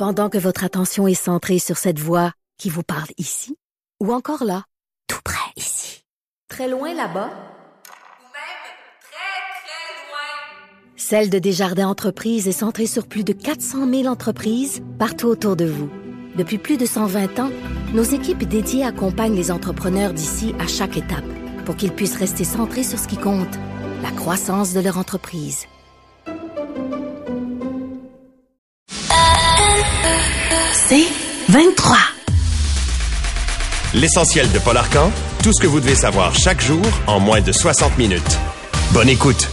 Pendant que votre attention est centrée sur cette voix qui vous parle ici, ou encore là, tout près ici, très loin là-bas, ou même très loin. Celle de Desjardins Entreprises est centrée sur plus de 400 000 entreprises partout autour de vous. Depuis plus de 120 ans, nos équipes dédiées accompagnent les entrepreneurs d'ici à chaque étape pour qu'ils puissent rester centrés sur ce qui compte, la croissance de leur entreprise. C'est 23. L'essentiel de Paul Arcan, tout ce que vous devez savoir chaque jour en moins de 60 minutes. Bonne écoute.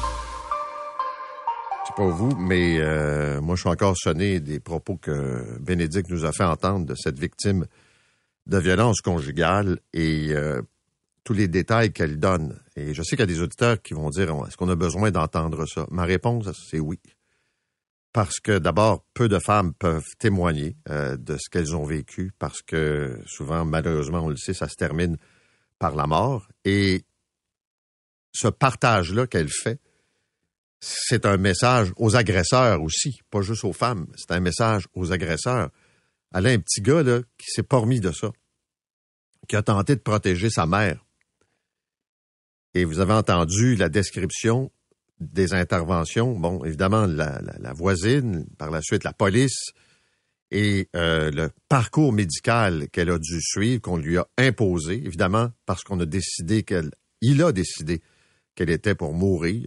Je sais pas vous, mais moi, je suis encore sonné des propos que Bénédicte nous a fait entendre de cette victime de violence conjugale et tous les détails qu'elle donne. Et je sais qu'il y a des auditeurs qui vont dire, est-ce qu'on a besoin d'entendre ça? Ma réponse, c'est oui. Parce que d'abord, peu de femmes peuvent témoigner de ce qu'elles ont vécu, parce que souvent, malheureusement, on le sait, ça se termine par la mort. Et ce partage-là qu'elle fait, c'est un message aux agresseurs aussi, pas juste aux femmes. C'est un message aux agresseurs. Elle a un petit gars là, qui s'est pas remis de ça, qui a tenté de protéger sa mère. Et vous avez entendu la description des interventions. Bon, évidemment, la voisine, par la suite la police et le parcours médical qu'elle a dû suivre, qu'on lui a imposé, évidemment, parce qu'on a décidé il a décidé qu'elle était pour mourir.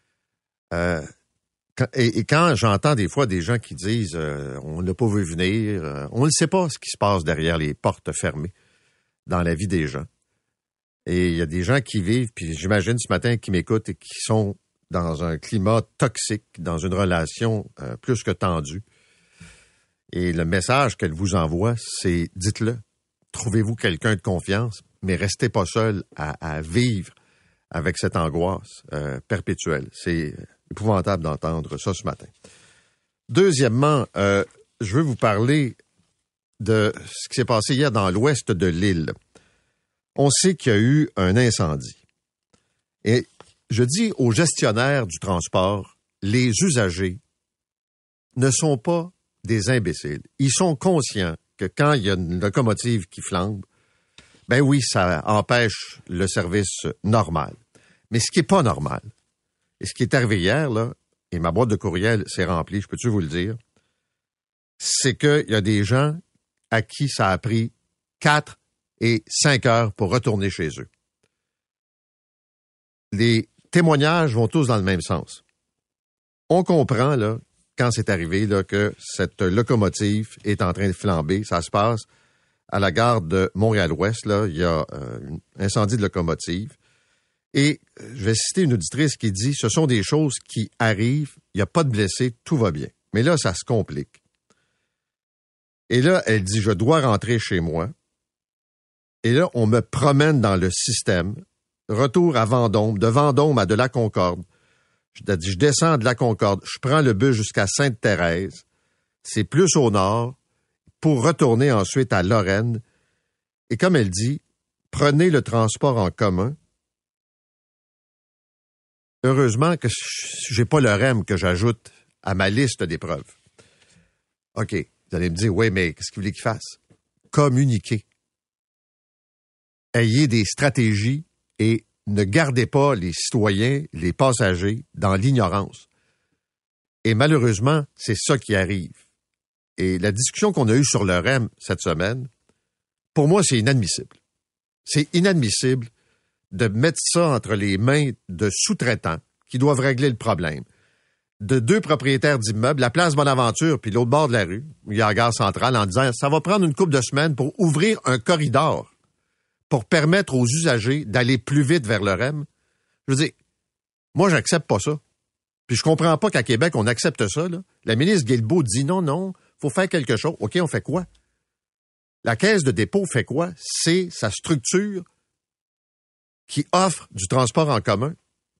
Et quand j'entends des fois des gens qui disent on n'a pas vu venir, on ne sait pas ce qui se passe derrière les portes fermées dans la vie des gens. Et il y a des gens qui vivent, puis j'imagine ce matin qui m'écoutent et qui sont dans un climat toxique, dans une relation plus que tendue. Et le message qu'elle vous envoie, c'est dites-le. Trouvez-vous quelqu'un de confiance, mais restez pas seul à vivre avec cette angoisse perpétuelle. C'est épouvantable d'entendre ça ce matin. Deuxièmement, je veux vous parler de ce qui s'est passé hier dans l'ouest de l'île. On sait qu'il y a eu un incendie. Et je dis aux gestionnaires du transport, les usagers ne sont pas des imbéciles. Ils sont conscients que quand il y a une locomotive qui flambe, ben oui, ça empêche le service normal. Mais ce qui n'est pas normal, et ce qui est arrivé hier, là, et ma boîte de courriel s'est remplie, je peux-tu vous le dire, c'est qu'il y a des gens à qui ça a pris 4 et 5 heures pour retourner chez eux. Les témoignages vont tous dans le même sens. On comprend, là, quand c'est arrivé, là, que cette locomotive est en train de flamber. Ça se passe à la gare de Montréal-Ouest, là. Il y a un incendie de locomotive. Et je vais citer une auditrice qui dit « Ce sont des choses qui arrivent, il n'y a pas de blessés, tout va bien. » Mais là, ça se complique. Et là, elle dit « Je dois rentrer chez moi. » Et là, on me promène dans le système. Retour à Vendôme, de Vendôme à de la Concorde. Je descends de la Concorde, je prends le bus jusqu'à Sainte-Thérèse. C'est plus au nord, pour retourner ensuite à Lorraine. Et comme elle dit, prenez le transport en commun. Heureusement que j'ai pas le REM que j'ajoute à ma liste d'épreuves. OK, vous allez me dire, oui, mais qu'est-ce que vous voulez qu'il fasse? Communiquer. Ayez des stratégies et ne gardez pas les citoyens, les passagers, dans l'ignorance. Et malheureusement, c'est ça qui arrive. Et la discussion qu'on a eue sur le REM cette semaine, pour moi, c'est inadmissible. C'est inadmissible de mettre ça entre les mains de sous-traitants qui doivent régler le problème. De 2 propriétaires d'immeubles, la place Bonaventure puis l'autre bord de la rue, où il y a la gare centrale, en disant « ça va prendre une couple de semaines pour ouvrir un corridor pour permettre aux usagers d'aller plus vite vers le REM. » Je veux dire, moi, j'accepte pas ça. Puis je comprends pas qu'à Québec, on accepte ça, là. La ministre Guilbeault dit non, faut faire quelque chose. OK, on fait quoi? La Caisse de dépôt fait quoi? C'est sa structure qui offre du transport en commun.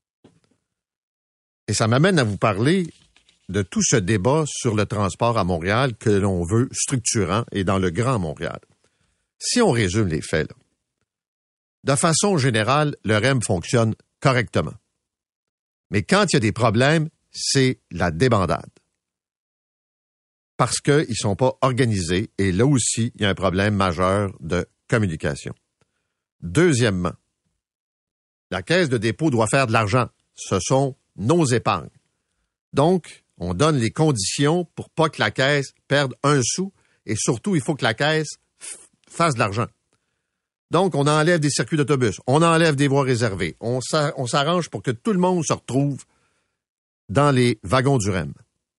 Et ça m'amène à vous parler de tout ce débat sur le transport à Montréal que l'on veut structurant et dans le Grand Montréal. Si on résume les faits, là, de façon générale, le REM fonctionne correctement. Mais quand il y a des problèmes, c'est la débandade. parce qu'ils ne sont pas organisés. Et là aussi, il y a un problème majeur de communication. Deuxièmement, la Caisse de dépôt doit faire de l'argent. Ce sont nos épargnes. Donc, on donne les conditions pour pas que la Caisse perde un sou. Et surtout, il faut que la Caisse fasse de l'argent. Donc, on enlève des circuits d'autobus, on enlève des voies réservées, on s'arrange pour que tout le monde se retrouve dans les wagons du REM.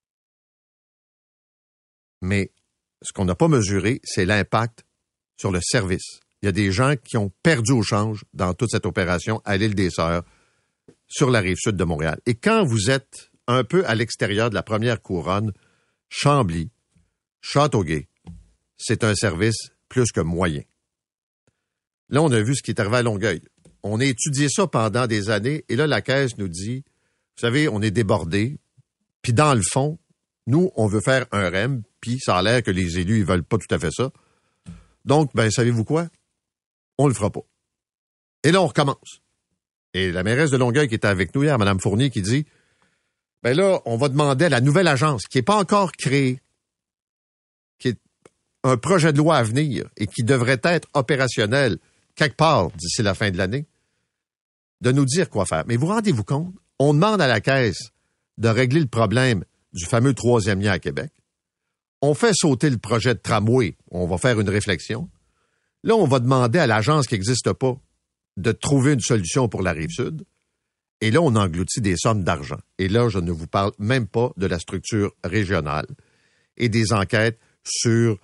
Mais ce qu'on n'a pas mesuré, c'est l'impact sur le service. Il y a des gens qui ont perdu au change dans toute cette opération à l'île des Sœurs, sur la rive sud de Montréal. Et quand vous êtes un peu à l'extérieur de la première couronne, Chambly, Châteauguay, c'est un service plus que moyen. Là, on a vu ce qui est arrivé à Longueuil. On a étudié ça pendant des années, et là, la Caisse nous dit, vous savez, on est débordé, puis dans le fond, nous, on veut faire un REM, puis ça a l'air que les élus, ils veulent pas tout à fait ça. Donc, ben, savez-vous quoi? On le fera pas. Et là, on recommence. Et la mairesse de Longueuil qui était avec nous hier, Mme Fournier, qui dit, ben là, on va demander à la nouvelle agence, qui n'est pas encore créée, qui est un projet de loi à venir et qui devrait être opérationnel quelque part d'ici la fin de l'année, de nous dire quoi faire. Mais vous rendez-vous compte? On demande à la Caisse de régler le problème du fameux troisième lien à Québec. On fait sauter le projet de tramway. On va faire une réflexion. Là, on va demander à l'agence qui n'existe pas de trouver une solution pour la Rive-Sud. Et là, on engloutit des sommes d'argent. Et là, je ne vous parle même pas de la structure régionale et des enquêtes sur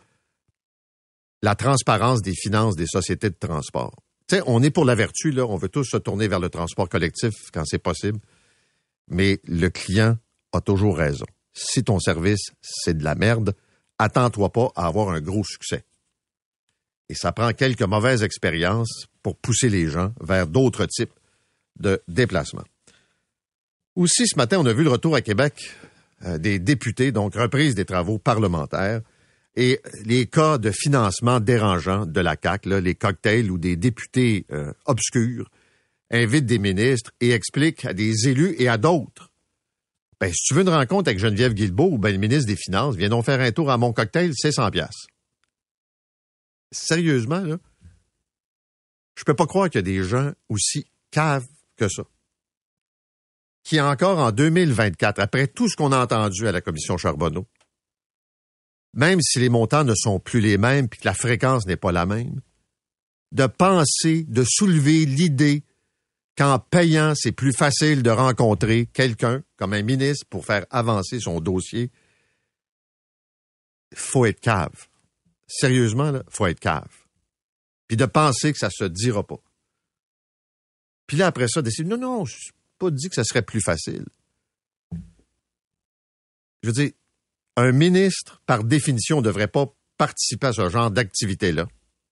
la transparence des finances des sociétés de transport. Tu sais, on est pour la vertu, là. On veut tous se tourner vers le transport collectif quand c'est possible. Mais le client a toujours raison. Si ton service, c'est de la merde, attends-toi pas à avoir un gros succès. Et ça prend quelques mauvaises expériences pour pousser les gens vers d'autres types de déplacements. Aussi, ce matin, on a vu le retour à Québec des députés, donc reprise des travaux parlementaires, et les cas de financement dérangeants de la CAQ, là, les cocktails où des députés obscurs invitent des ministres et expliquent à des élus et à d'autres. Ben, si tu veux une rencontre avec Geneviève Guilbeault ou ben, le ministre des Finances, viens donc faire un tour à mon cocktail, c'est 100$. Sérieusement, là, je peux pas croire qu'il y a des gens aussi caves que ça, qui encore en 2024, après tout ce qu'on a entendu à la commission Charbonneau, même si les montants ne sont plus les mêmes puis que la fréquence n'est pas la même, de penser, de soulever l'idée qu'en payant, c'est plus facile de rencontrer quelqu'un comme un ministre pour faire avancer son dossier, faut être cave. Sérieusement, là, faut être cave. Puis de penser que ça se dira pas. Puis là, après ça, décider, non, je n'ai pas dit que ça serait plus facile. Je veux dire, un ministre, par définition, ne devrait pas participer à ce genre d'activité-là.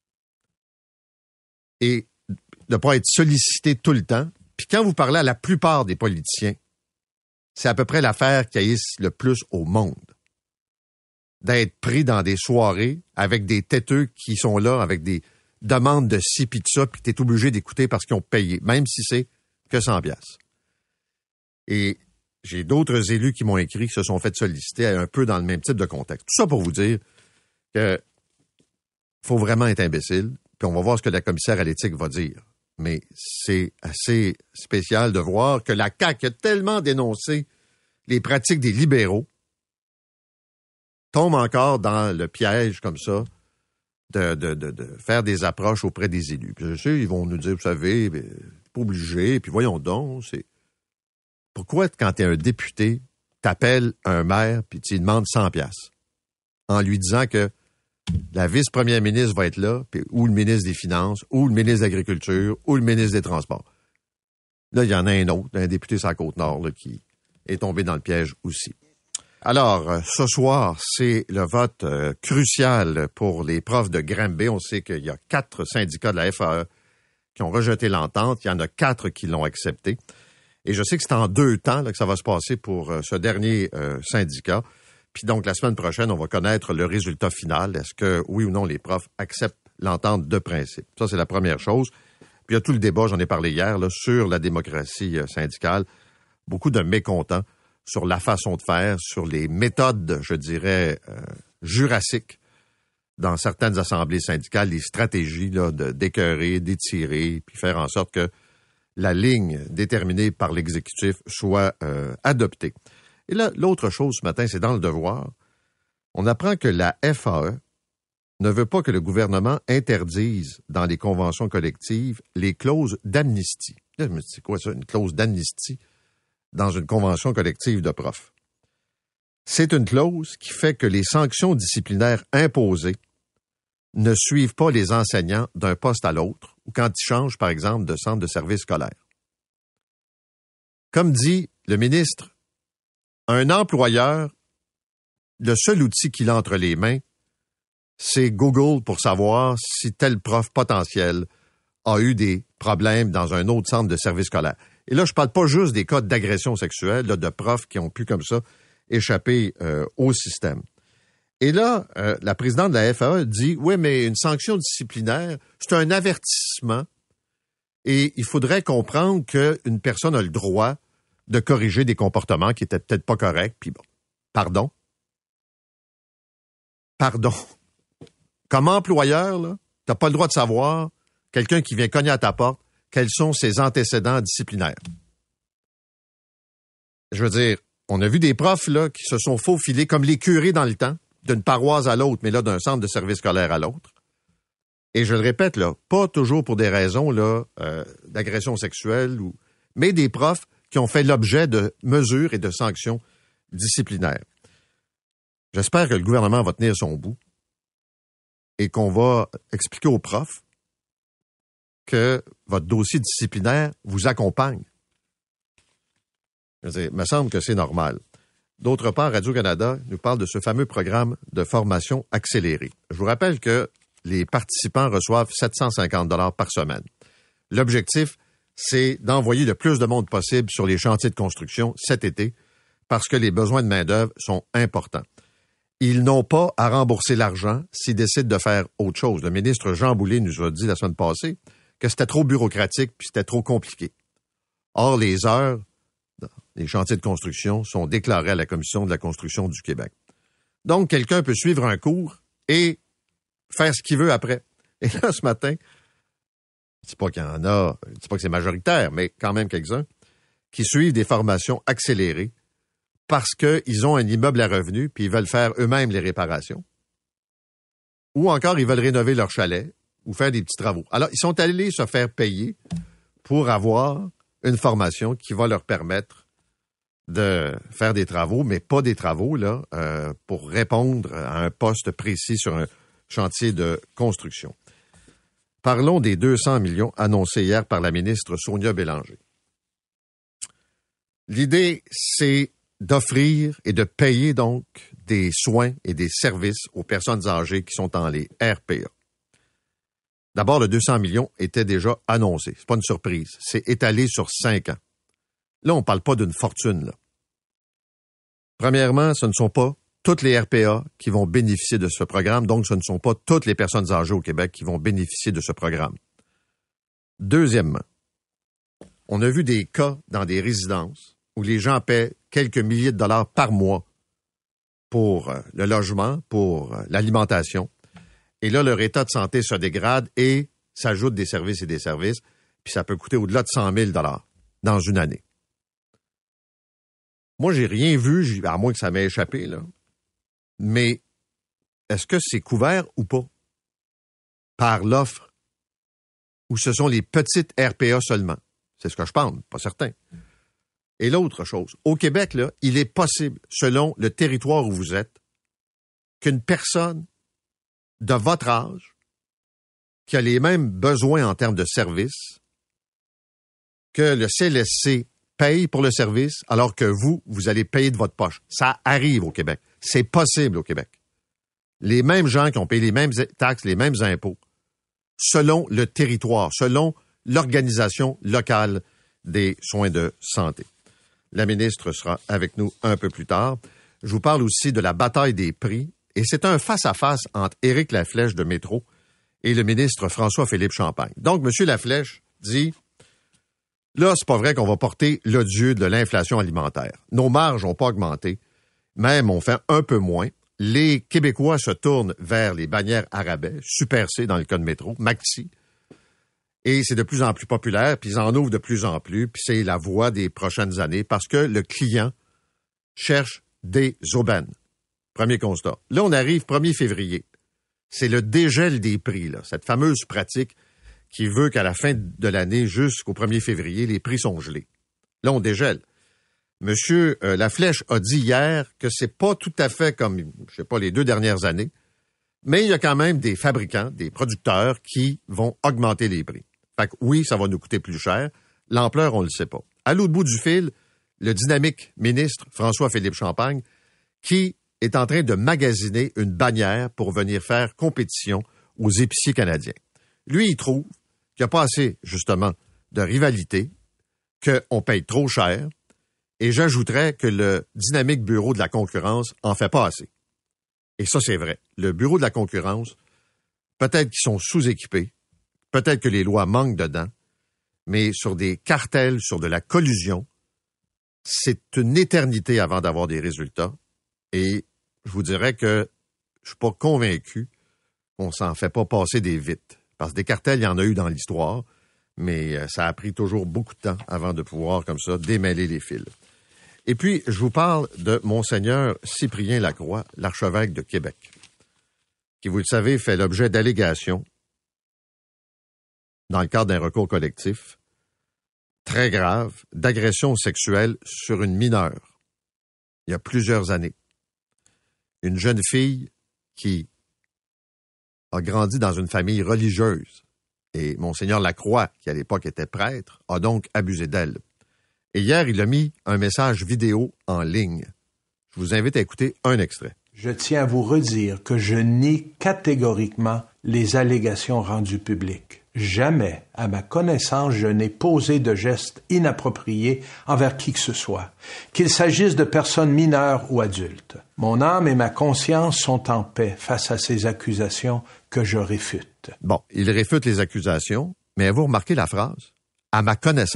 Et de ne pas être sollicité tout le temps. Puis quand vous parlez à la plupart des politiciens, c'est à peu près l'affaire qui haïsse le plus au monde. D'être pris dans des soirées avec des têteux qui sont là, avec des demandes de ci pis de ça, puis que tu es obligé d'écouter parce qu'ils ont payé, même si c'est que 100$. Et j'ai d'autres élus qui m'ont écrit, qui se sont fait solliciter un peu dans le même type de contexte. Tout ça pour vous dire que faut vraiment être imbécile, puis on va voir ce que la commissaire à l'éthique va dire. Mais c'est assez spécial de voir que la CAQ a tellement dénoncé les pratiques des libéraux, tombe encore dans le piège comme ça de faire des approches auprès des élus. Puis je sais, ils vont nous dire, vous savez, pas obligé, puis voyons donc, c'est... Pourquoi, quand tu es un député, t'appelles un maire puis tu lui demandes 100$ en lui disant que la vice-première ministre va être là, puis, ou le ministre des Finances, ou le ministre de l'Agriculture, ou le ministre des Transports. Là, il y en a un autre, un député sur la Côte-Nord, là, qui est tombé dans le piège aussi. Alors, ce soir, c'est le vote crucial pour les profs de Granby. On sait qu'il y a 4 syndicats de la FAE qui ont rejeté l'entente. Il y en a 4 qui l'ont accepté. Et je sais que c'est en 2 temps là, que ça va se passer pour ce dernier syndicat. Puis donc, la semaine prochaine, on va connaître le résultat final. Est-ce que, oui ou non, les profs acceptent l'entente de principe? Ça, c'est la première chose. Puis il y a tout le débat, j'en ai parlé hier, là, sur la démocratie syndicale. Beaucoup de mécontents sur la façon de faire, sur les méthodes, je dirais, jurassiques dans certaines assemblées syndicales, les stratégies là, d'écœurer, d'étirer, puis faire en sorte que la ligne déterminée par l'exécutif soit adoptée. Et là, l'autre chose ce matin, c'est dans le Devoir, on apprend que la FAE ne veut pas que le gouvernement interdise dans les conventions collectives les clauses d'amnistie. Là, je me dis, c'est quoi ça, une clause d'amnistie dans une convention collective de profs? C'est une clause qui fait que les sanctions disciplinaires imposées ne suivent pas les enseignants d'un poste à l'autre ou quand ils changent, par exemple, de centre de service scolaire. Comme dit le ministre, un employeur, le seul outil qu'il a entre les mains, c'est Google pour savoir si tel prof potentiel a eu des problèmes dans un autre centre de service scolaire. Et là, je parle pas juste des cas d'agression sexuelle, là, de profs qui ont pu comme ça échapper au système. Et là, la présidente de la FAE dit, oui, mais une sanction disciplinaire, c'est un avertissement et il faudrait comprendre qu'une personne a le droit de corriger des comportements qui étaient peut-être pas corrects. Puis bon, pardon. Comme employeur, là, t'as pas le droit de savoir, quelqu'un qui vient cogner à ta porte, quels sont ses antécédents disciplinaires. Je veux dire, on a vu des profs là qui se sont faufilés comme les curés dans le temps, d'une paroisse à l'autre, mais là d'un centre de service scolaire à l'autre. Et je le répète, là, pas toujours pour des raisons là d'agression sexuelle, mais des profs qui ont fait l'objet de mesures et de sanctions disciplinaires. J'espère que le gouvernement va tenir son bout et qu'on va expliquer aux profs que votre dossier disciplinaire vous accompagne. Je veux dire, il me semble que c'est normal. D'autre part, Radio-Canada nous parle de ce fameux programme de formation accélérée. Je vous rappelle que les participants reçoivent 750 $ par semaine. L'objectif, c'est d'envoyer le plus de monde possible sur les chantiers de construction cet été parce que les besoins de main-d'œuvre sont importants. Ils n'ont pas à rembourser l'argent s'ils décident de faire autre chose. Le ministre Jean Boulet nous a dit la semaine passée que c'était trop bureaucratique puis c'était trop compliqué. Or, les heures, les chantiers de construction sont déclarés à la Commission de la construction du Québec. Donc, quelqu'un peut suivre un cours et faire ce qu'il veut après. Et là, ce matin, je dis pas qu'il y en a, je dis pas que c'est majoritaire, mais quand même quelques-uns, qui suivent des formations accélérées parce qu'ils ont un immeuble à revenus puis ils veulent faire eux-mêmes les réparations. Ou encore, ils veulent rénover leur chalet ou faire des petits travaux. Alors, ils sont allés se faire payer pour avoir une formation qui va leur permettre de faire des travaux, mais pas des travaux là pour répondre à un poste précis sur un chantier de construction. Parlons des 200 millions annoncés hier par la ministre Sonia Bélanger. L'idée, c'est d'offrir et de payer donc des soins et des services aux personnes âgées qui sont dans les RPA. D'abord, le 200 millions était déjà annoncé. C'est pas une surprise. C'est étalé sur 5 ans. Là, on ne parle pas d'une fortune, là. Premièrement, ce ne sont pas toutes les RPA qui vont bénéficier de ce programme, donc ce ne sont pas toutes les personnes âgées au Québec qui vont bénéficier de ce programme. Deuxièmement, on a vu des cas dans des résidences où les gens paient quelques milliers de dollars par mois pour le logement, pour l'alimentation, et là, leur état de santé se dégrade et s'ajoute des services et des services, puis ça peut coûter au-delà de 100 000 $ dans une année. Moi, j'ai rien vu, à moins que ça m'ait échappé, là. Mais est-ce que c'est couvert ou pas par l'offre? Ou ce sont les petites RPA seulement? C'est ce que je pense, pas certain. Et l'autre chose, au Québec, là, il est possible, selon le territoire où vous êtes, qu'une personne de votre âge, qui a les mêmes besoins en termes de services, que le CLSC paye pour le service, alors que vous allez payer de votre poche. Ça arrive au Québec. C'est possible au Québec. Les mêmes gens qui ont payé les mêmes taxes, les mêmes impôts, selon le territoire, selon l'organisation locale des soins de santé. La ministre sera avec nous un peu plus tard. Je vous parle aussi de la bataille des prix, et c'est un face-à-face entre Éric Laflèche de Métro et le ministre François-Philippe Champagne. Donc, M. Laflèche dit, Là, c'est pas vrai qu'on va porter l'odieux de l'inflation alimentaire. Nos marges n'ont pas augmenté. Même, on fait un peu moins. Les Québécois se tournent vers les bannières à rabais, Super C dans le cas de métro, Maxi. Et c'est de plus en plus populaire, puis ils en ouvrent de plus en plus, puis c'est la voie des prochaines années, parce que le client cherche des aubaines. Premier constat. Là, on arrive 1er février. C'est le dégel des prix, là, cette fameuse pratique qui veut qu'à la fin de l'année, jusqu'au 1er février, les prix sont gelés. Là, on dégèle. Monsieur Laflèche a dit hier que c'est pas tout à fait comme, je sais pas, les 2 dernières années, mais il y a quand même des fabricants, des producteurs qui vont augmenter les prix. Fait que oui, ça va nous coûter plus cher. L'ampleur, on le sait pas. À l'autre bout du fil, le dynamique ministre François-Philippe Champagne, qui est en train de magasiner une bannière pour venir faire compétition aux épiciers canadiens. Lui, il trouve qu'il n'y a pas assez, justement, de rivalité, qu'on paye trop cher, et j'ajouterais que le dynamique bureau de la concurrence en fait pas assez. Et ça, c'est vrai. Le bureau de la concurrence, peut-être qu'ils sont sous-équipés, peut-être que les lois manquent dedans, mais sur des cartels, sur de la collusion, c'est une éternité avant d'avoir des résultats. Et je vous dirais que je suis pas convaincu qu'on s'en fait pas passer des vites. Parce que des cartels, il y en a eu dans l'histoire, mais ça a pris toujours beaucoup de temps avant de pouvoir, comme ça, démêler les fils. Et puis, je vous parle de Monseigneur Cyprien Lacroix, l'archevêque de Québec, qui, vous le savez, fait l'objet d'allégations dans le cadre d'un recours collectif très grave d'agression sexuelle sur une mineure, il y a plusieurs années. Une jeune fille qui a grandi dans une famille religieuse. Et Monseigneur Lacroix, qui à l'époque était prêtre, a donc abusé d'elle. Et hier, il a mis un message vidéo en ligne. Je vous invite à écouter un extrait. Je tiens à vous redire que je nie catégoriquement les allégations rendues publiques. Jamais, à ma connaissance, je n'ai posé de gestes inappropriés envers qui que ce soit, qu'il s'agisse de personnes mineures ou adultes. Mon âme et ma conscience sont en paix face à ces accusations que je réfute. Bon, il réfute les accusations, mais vous remarquez la phrase « à ma connaissance ».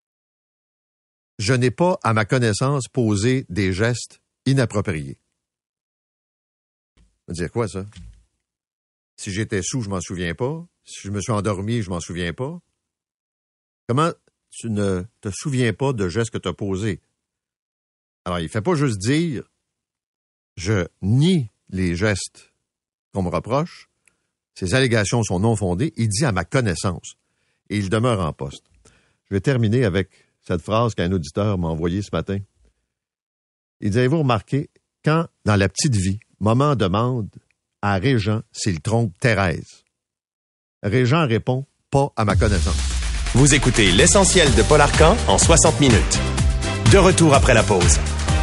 Je n'ai pas, à ma connaissance, posé des gestes inappropriés. Ça veut dire quoi, ça? Si j'étais sous, je m'en souviens pas. Si je me suis endormi, je m'en souviens pas. Comment tu ne te souviens pas de gestes que tu as posés? Alors, il fait pas juste dire « je nie les gestes qu'on me reproche ». Ces allégations sont non fondées. Il dit « à ma connaissance ». Et il demeure en poste. Je vais terminer avec cette phrase qu'un auditeur m'a envoyée ce matin. Il dit « Avez-vous remarqué, quand, dans la petite vie, maman demande à Régent s'il trompe Thérèse, Régent répond « pas à ma connaissance ». Vous écoutez l'essentiel de Paul Arcan en 60 minutes. De retour après la pause.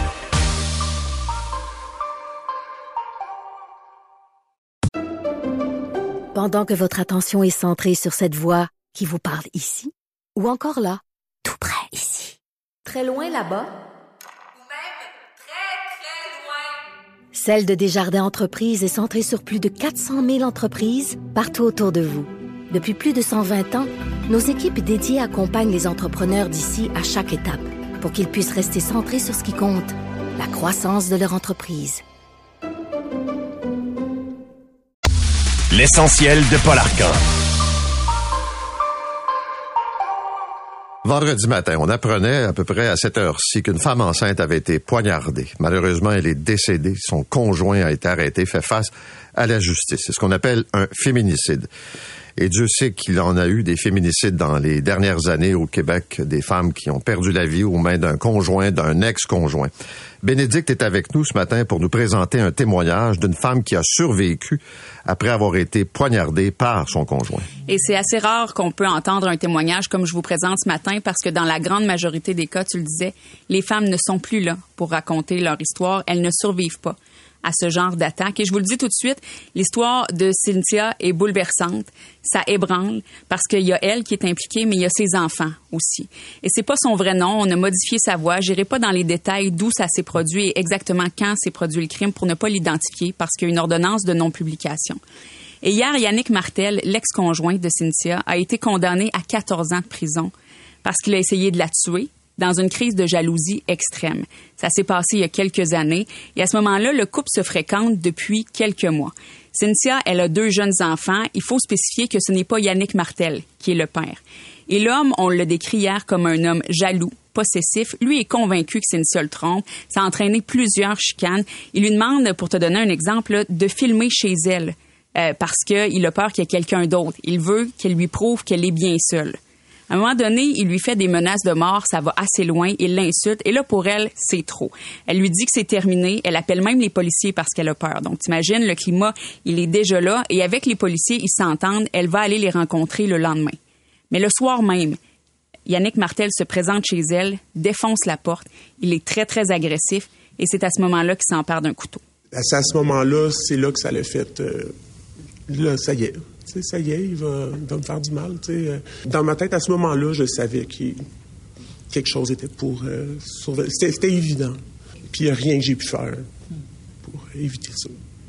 Pendant que votre attention est centrée sur cette voix qui vous parle ici, ou encore là, tout près ici, très loin là-bas, Ou même très, très loin. Celle de Desjardins Entreprises est centrée sur plus de 400 000 entreprises partout autour de vous. Depuis plus de 120 ans, nos équipes dédiées accompagnent les entrepreneurs d'ici à chaque étape pour qu'ils puissent rester centrés sur ce qui compte, la croissance de leur entreprise. L'essentiel de Paul Arcan. Vendredi matin, on apprenait à peu près à cette heure-ci qu'une femme enceinte avait été poignardée. Malheureusement, elle est décédée. Son conjoint a été arrêté, fait face à la justice. C'est ce qu'on appelle un féminicide. Et Dieu sait qu'il en a eu des féminicides dans les dernières années au Québec, des femmes qui ont perdu la vie aux mains d'un conjoint, d'un ex-conjoint. Bénédicte est avec nous ce matin pour nous présenter un témoignage d'une femme qui a survécu après avoir été poignardée par son conjoint. Et c'est assez rare qu'on peut entendre un témoignage comme je vous présente ce matin parce que dans la grande majorité des cas, tu le disais, les femmes ne sont plus là pour raconter leur histoire. Elles ne survivent pas à ce genre d'attaque. Et je vous le dis tout de suite, l'histoire de Cynthia est bouleversante. Ça ébranle parce qu'il y a elle qui est impliquée, mais il y a ses enfants aussi. Et c'est pas son vrai nom. On a modifié sa voix. J'irai pas dans les détails d'où ça s'est produit et exactement quand s'est produit le crime pour ne pas l'identifier parce qu'il y a une ordonnance de non-publication. Et hier, Yannick Martel, l'ex-conjoint de Cynthia, a été condamné à 14 ans de prison parce qu'il a essayé de la tuer dans une crise de jalousie extrême. Ça s'est passé il y a quelques années et à ce moment-là, le couple se fréquente depuis quelques mois. Cynthia, elle a 2 jeunes enfants. Il faut spécifier que ce n'est pas Yannick Martel qui est le père. Et l'homme, on le décrit hier comme un homme jaloux, possessif. Lui est convaincu que Cynthia le trompe. Ça a entraîné plusieurs chicanes. Il lui demande, pour te donner un exemple, de filmer chez elle parce qu'il a peur qu'il y ait quelqu'un d'autre. Il veut qu'elle lui prouve qu'elle est bien seule. À un moment donné, il lui fait des menaces de mort, ça va assez loin, il l'insulte, et là, pour elle, c'est trop. Elle lui dit que c'est terminé, elle appelle même les policiers parce qu'elle a peur. Donc, t'imagines, le climat, il est déjà là, et avec les policiers, ils s'entendent, elle va aller les rencontrer le lendemain. Mais le soir même, Yannick Martel se présente chez elle, défonce la porte, il est très, très agressif, et c'est à ce moment-là qu'il s'empare d'un couteau. C'est à ce moment-là, c'est là que ça l'a fait. Là, ça y est. T'sais, ça y est, il va me faire du mal. T'sais. Dans ma tête, à ce moment-là, je savais que quelque chose était pour surveiller. C'était évident. Puis il n'y a rien que j'ai pu faire pour éviter ça.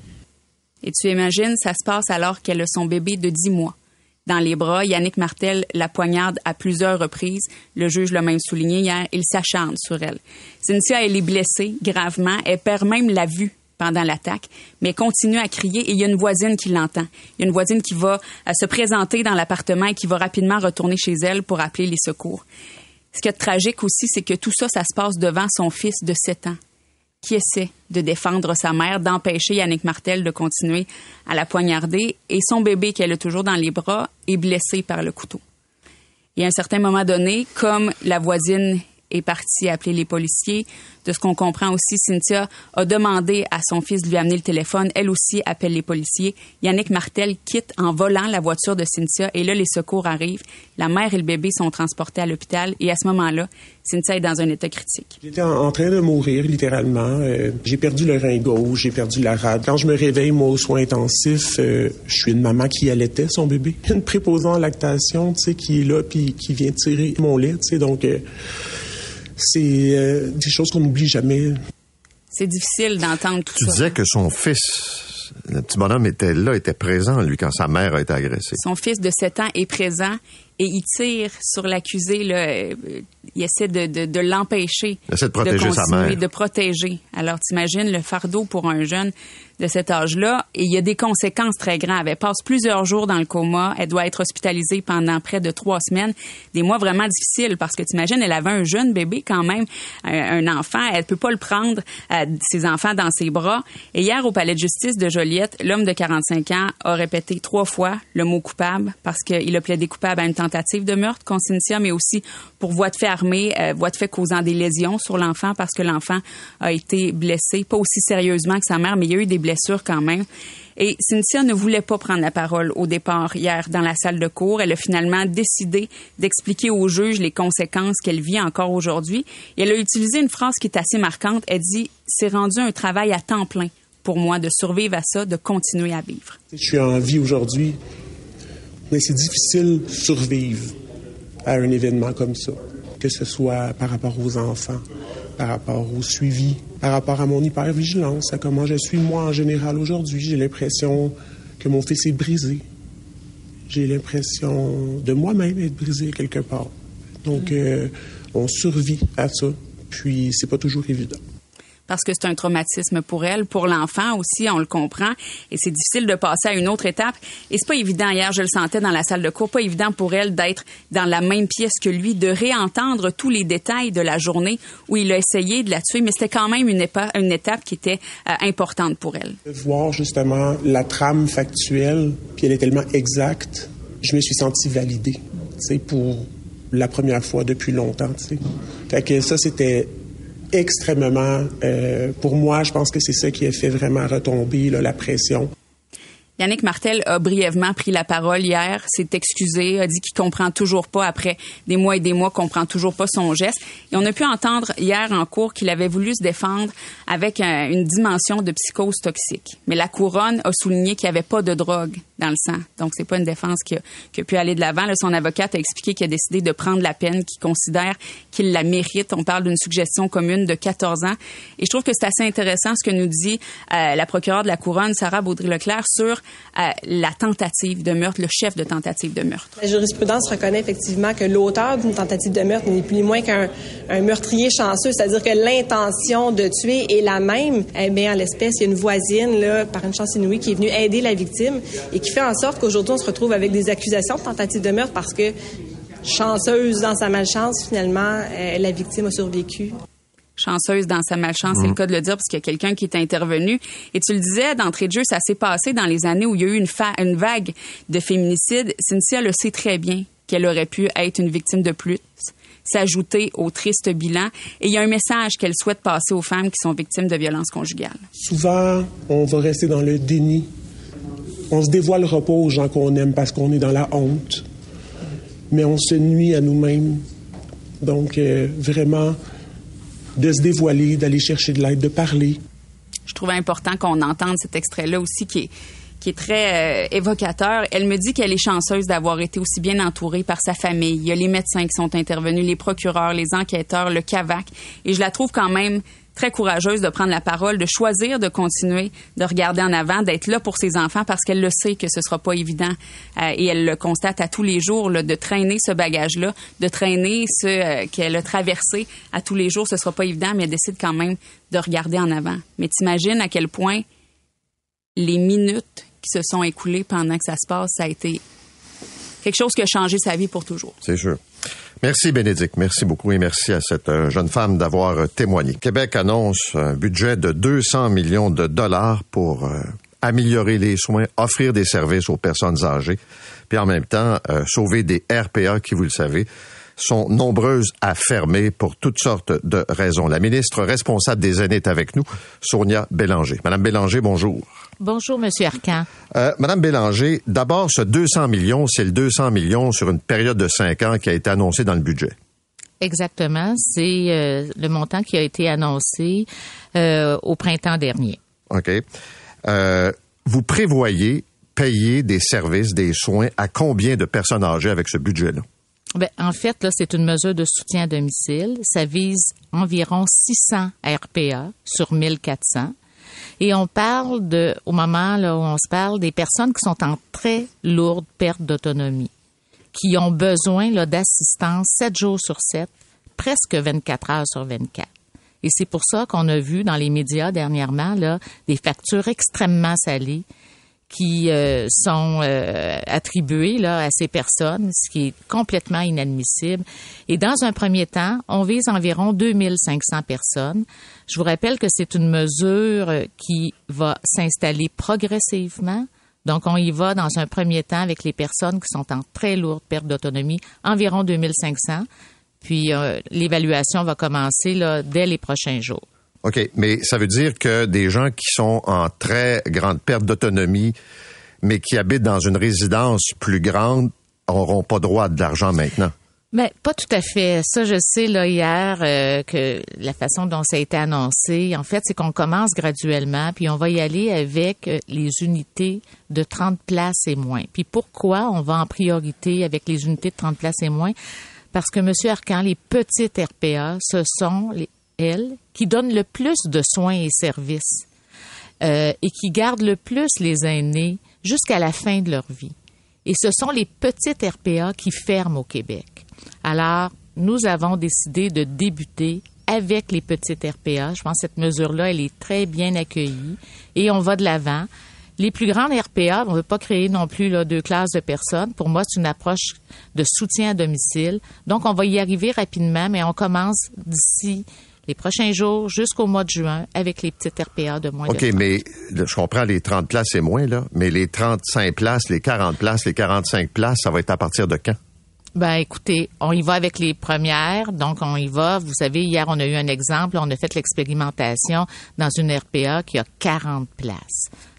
Et tu imagines, ça se passe alors qu'elle a son bébé de 10 mois. Dans les bras, Yannick Martel la poignarde à plusieurs reprises. Le juge l'a même souligné hier, il s'acharne sur elle. Cynthia, elle est blessée gravement. Elle perd même la vue pendant l'attaque, mais continue à crier et il y a une voisine qui l'entend. Il y a une voisine qui va se présenter dans l'appartement et qui va rapidement retourner chez elle pour appeler les secours. Ce qui est tragique aussi, c'est que tout ça, ça se passe devant son fils de 7 ans qui essaie de défendre sa mère, d'empêcher Yannick Martel de continuer à la poignarder et son bébé qu'elle a toujours dans les bras est blessé par le couteau. Et à un certain moment donné, comme la voisine est partie appeler les policiers. De ce qu'on comprend aussi, Cynthia a demandé à son fils de lui amener le téléphone. Elle aussi appelle les policiers. Yannick Martel quitte en volant la voiture de Cynthia et là, les secours arrivent. La mère et le bébé sont transportés à l'hôpital et à ce moment-là, Cynthia est dans un état critique. J'étais en train de mourir, littéralement. J'ai perdu le rein gauche, j'ai perdu la rate. Quand je me réveille, moi, aux soins intensifs, je suis une maman qui allaitait son bébé. Une préposante en lactation, tu sais, qui est là puis qui vient tirer mon lait, tu sais, donc... c'est des choses qu'on n'oublie jamais. C'est difficile d'entendre tout ça. Tu disais que son fils, le petit bonhomme était présent, lui, quand sa mère a été agressée. Son fils de 7 ans est présent et il tire sur l'accusé. Là, il essaie de l'empêcher. Il essaie de protéger sa mère. De protéger. Alors, t'imagines le fardeau pour un jeune de cet âge-là. Et il y a des conséquences très graves. Elle passe plusieurs jours dans le coma. Elle doit être hospitalisée pendant près de 3 semaines. Des mois vraiment difficiles parce que t'imagines, elle avait un jeune bébé quand même, un enfant. Elle peut pas le prendre, ses enfants, dans ses bras. Et hier, au palais de justice de Joliette, l'homme de 45 ans a répété 3 fois le mot coupable parce qu'il a plaidé coupable à une tentative de meurtre contre Cynthia, mais aussi pour voie de fait armée, voie de fait causant des lésions sur l'enfant parce que l'enfant a été blessé, pas aussi sérieusement que sa mère, mais il y a eu des blessures quand même. Et Cynthia ne voulait pas prendre la parole au départ hier dans la salle de cour. Elle a finalement décidé d'expliquer au juge les conséquences qu'elle vit encore aujourd'hui. Et elle a utilisé une phrase qui est assez marquante. Elle dit « C'est rendu un travail à temps plein pour moi de survivre à ça, de continuer à vivre. » Je suis en vie aujourd'hui, mais c'est difficile de survivre à un événement comme ça, que ce soit par rapport aux enfants, par rapport au suivi, par rapport à mon hypervigilance, à comment je suis moi en général aujourd'hui. J'ai l'impression que mon fils est brisé. J'ai l'impression de moi-même être brisé quelque part. Donc, on survit à ça, puis c'est pas toujours évident. Parce que c'est un traumatisme pour elle, pour l'enfant aussi, on le comprend. Et c'est difficile de passer à une autre étape. Et c'est pas évident, hier, je le sentais dans la salle de cours, pas évident pour elle d'être dans la même pièce que lui, de réentendre tous les détails de la journée où il a essayé de la tuer. Mais c'était quand même une étape qui était importante pour elle. De voir justement la trame factuelle, puis elle est tellement exacte, je me suis sentie validée, tu sais, pour la première fois depuis longtemps, tu sais. Fait que ça, c'était extrêmement, pour moi, je pense que c'est ça qui a fait vraiment retomber là, la pression. Yannick Martel a brièvement pris la parole hier, s'est excusé, a dit qu'il comprend toujours pas, après des mois et des mois, comprend toujours pas son geste. Et on a pu entendre hier en cours qu'il avait voulu se défendre avec une dimension de psychose toxique. Mais la couronne a souligné qu'il n'y avait pas de drogue dans le sang. Donc, c'est pas une défense qui a pu aller de l'avant. Là, son avocate a expliqué qu'il a décidé de prendre la peine, qu'il considère qu'il la mérite. On parle d'une suggestion commune de 14 ans. Et je trouve que c'est assez intéressant ce que nous dit la procureure de la Couronne, Sarah Baudry-Leclerc, sur la tentative de meurtre, le chef de tentative de meurtre. La jurisprudence reconnaît effectivement que l'auteur d'une tentative de meurtre n'est plus ni moins qu'un meurtrier chanceux, c'est-à-dire que l'intention de tuer est la même. Eh bien, en l'espèce, il y a une voisine, là, par une chance inouïe, qui est venue aider la victime et qui fait en sorte qu'aujourd'hui, on se retrouve avec des accusations de tentative de meurtre parce que, chanceuse dans sa malchance, finalement, la victime a survécu. Chanceuse dans sa malchance, c'est le cas de le dire, parce qu'il y a quelqu'un qui est intervenu. Et tu le disais, d'entrée de jeu, ça s'est passé dans les années où il y a eu une vague de féminicides. Cynthia le sait très bien qu'elle aurait pu être une victime de plus, s'ajouter au triste bilan. Et il y a un message qu'elle souhaite passer aux femmes qui sont victimes de violences conjugales. Souvent, on va rester dans le déni. On se dévoilera pas aux gens qu'on aime parce qu'on est dans la honte. Mais on se nuit à nous-mêmes. Donc, vraiment, de se dévoiler, d'aller chercher de l'aide, de parler. Je trouvais important qu'on entende cet extrait-là aussi qui est très évocateur. Elle me dit qu'elle est chanceuse d'avoir été aussi bien entourée par sa famille. Il y a les médecins qui sont intervenus, les procureurs, les enquêteurs, le CAVAC. Et je la trouve quand même très courageuse de prendre la parole, de choisir de continuer, de regarder en avant, d'être là pour ses enfants parce qu'elle le sait que ce sera pas évident et elle le constate à tous les jours, là, de traîner ce bagage-là, de traîner ce qu'elle a traversé à tous les jours, ce sera pas évident, mais elle décide quand même de regarder en avant. Mais t'imagines à quel point les minutes qui se sont écoulées pendant que ça se passe, ça a été quelque chose qui a changé sa vie pour toujours. C'est sûr. Merci Bénédicte, merci beaucoup et merci à cette jeune femme d'avoir témoigné. Québec annonce un budget de 200 millions de dollars pour améliorer les soins, offrir des services aux personnes âgées, puis en même temps sauver des RPA qui, vous le savez, sont nombreuses à fermer pour toutes sortes de raisons. La ministre responsable des aînés est avec nous, Sonia Bélanger. Madame Bélanger, bonjour. Bonjour, Monsieur Arcan. Madame Bélanger, d'abord, ce 200 millions, c'est le 200 millions sur une période de 5 ans qui a été annoncé dans le budget. Exactement. C'est le montant qui a été annoncé au printemps dernier. OK. Vous prévoyez payer des services, des soins à combien de personnes âgées avec ce budget-là? Bien, en fait, là, c'est une mesure de soutien à domicile. Ça vise environ 600 RPA sur 1400. Et on parle au moment là où on se parle, des personnes qui sont en très lourde perte d'autonomie, qui ont besoin là, d'assistance 7 jours sur 7, presque 24 heures sur 24. Et c'est pour ça qu'on a vu dans les médias dernièrement là, des factures extrêmement salées qui sont attribuées là, à ces personnes, ce qui est complètement inadmissible. Et dans un premier temps, on vise environ 2500 personnes. Je vous rappelle que c'est une mesure qui va s'installer progressivement. Donc, on y va dans un premier temps avec les personnes qui sont en très lourde perte d'autonomie, environ 2500. Puis, l'évaluation va commencer là, dès les prochains jours. OK, mais ça veut dire que des gens qui sont en très grande perte d'autonomie, mais qui habitent dans une résidence plus grande, n'auront pas droit à de l'argent maintenant? Mais pas tout à fait. Ça, je sais là hier que la façon dont ça a été annoncé, en fait, c'est qu'on commence graduellement, puis on va y aller avec les unités de 30 places et moins. Puis pourquoi on va en priorité avec les unités de 30 places et moins? Parce que, M. Arcan, les petites RPA, ce sont elles qui donnent le plus de soins et services et qui gardent le plus les aînés jusqu'à la fin de leur vie. Et ce sont les petites RPA qui ferment au Québec. Alors, nous avons décidé de débuter avec les petites RPA. Je pense que cette mesure-là, elle est très bien accueillie et on va de l'avant. Les plus grandes RPA, on ne veut pas créer non plus là, 2 classes de personnes. Pour moi, c'est une approche de soutien à domicile. Donc, on va y arriver rapidement, mais on commence d'ici les prochains jours jusqu'au mois de juin avec les petites RPA de moins de 30. OK, mais je comprends les 30 places et moins, là, mais les 35 places, les 40 places, les 45 places, ça va être à partir de quand? Ben, écoutez, on y va avec les premières. Donc, on y va. Vous savez, hier, on a eu un exemple. On a fait l'expérimentation dans une RPA qui a 40 places.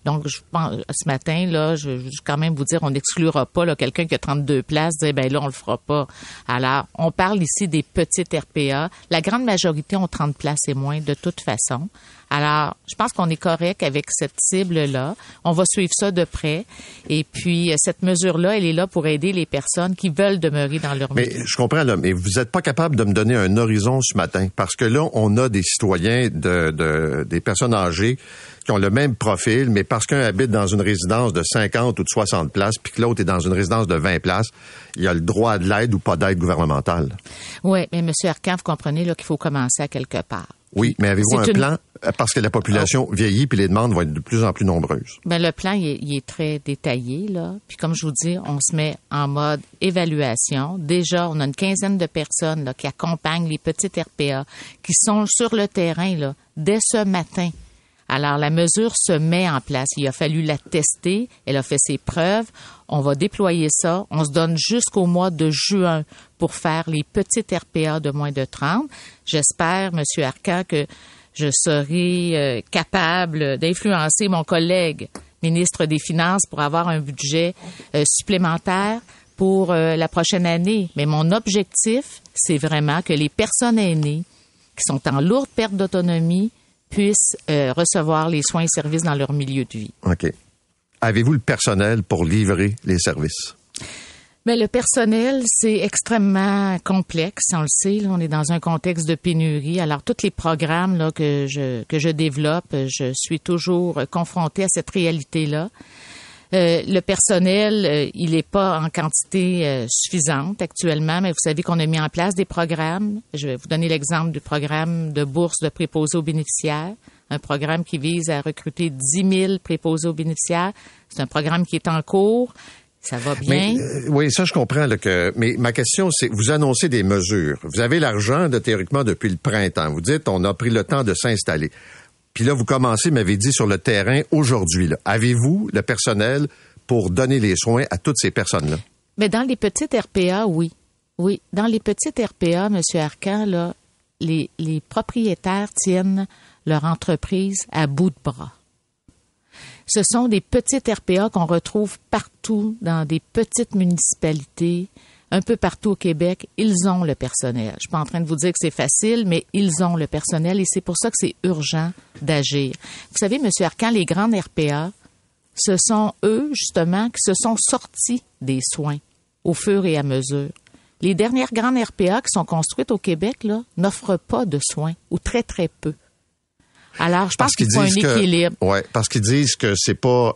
Donc, je pense, ce matin, là, je veux quand même vous dire, on n'exclura pas là, quelqu'un qui a 32 places, dire, ben là, on le fera pas. Alors, on parle ici des petites RPA. La grande majorité ont 30 places et moins, de toute façon. Alors, je pense qu'on est correct avec cette cible-là. On va suivre ça de près. Et puis, cette mesure-là, elle est là pour aider les personnes qui veulent demeurer dans leur milieu. Mais je comprends, là, mais vous n'êtes pas capable de me donner un horizon ce matin. Parce que là, on a des citoyens, des personnes âgées qui ont le même profil, mais parce qu'un habite dans une résidence de 50 ou de 60 places, puis que l'autre est dans une résidence de 20 places, il a le droit à de l'aide ou pas d'aide gouvernementale. Oui, mais M. Arcan, vous comprenez là, qu'il faut commencer à quelque part. Oui, mais avez-vous un plan? Parce que la population vieillit puis les demandes vont être de plus en plus nombreuses. Ben le plan, il est très détaillé, là. Puis comme je vous dis, on se met en mode évaluation. Déjà, on a une quinzaine de personnes là, qui accompagnent les petites RPA, qui sont sur le terrain là, dès ce matin. Alors, la mesure se met en place. Il a fallu la tester. Elle a fait ses preuves. On va déployer ça. On se donne jusqu'au mois de juin pour faire les petites RPA de moins de 30. J'espère, M. Arcan, que je serai capable d'influencer mon collègue ministre des Finances pour avoir un budget supplémentaire pour la prochaine année. Mais mon objectif, c'est vraiment que les personnes aînées qui sont en lourde perte d'autonomie puissent recevoir les soins et services dans leur milieu de vie. OK. Avez-vous le personnel pour livrer les services? Bien, le personnel, c'est extrêmement complexe, on le sait. Là, on est dans un contexte de pénurie. Alors, tous les programmes là, que je développe, je suis toujours confrontée à cette réalité-là. Le personnel, il n'est pas en quantité suffisante actuellement, mais vous savez qu'on a mis en place des programmes. Je vais vous donner l'exemple du programme de bourse de préposés aux bénéficiaires, un programme qui vise à recruter 10 000 préposés aux bénéficiaires. C'est un programme qui est en cours. Ça va bien. Mais, oui, ça, je comprends. Là, mais ma question, c'est, vous annoncez des mesures. Vous avez l'argent, théoriquement, depuis le printemps. Vous dites, on a pris le temps de s'installer. Puis là, vous commencez, m'avez dit, sur le terrain aujourd'hui. Là. Avez-vous le personnel pour donner les soins à toutes ces personnes-là? Mais dans les petites RPA, oui. Oui, dans les petites RPA, M. Arcan, là, les propriétaires tiennent leur entreprise à bout de bras. Ce sont des petites RPA qu'on retrouve partout dans des petites municipalités, un peu partout au Québec. Ils ont le personnel. Je suis pas en train de vous dire que c'est facile, mais ils ont le personnel et c'est pour ça que c'est urgent d'agir. Vous savez, M. Arcan, les grandes RPA, ce sont eux, justement, qui se sont sortis des soins au fur et à mesure. Les dernières grandes RPA qui sont construites au Québec, là, n'offrent pas de soins ou très, très peu. Alors, je pense qu'il faut un équilibre. Oui, parce qu'ils disent que c'est pas...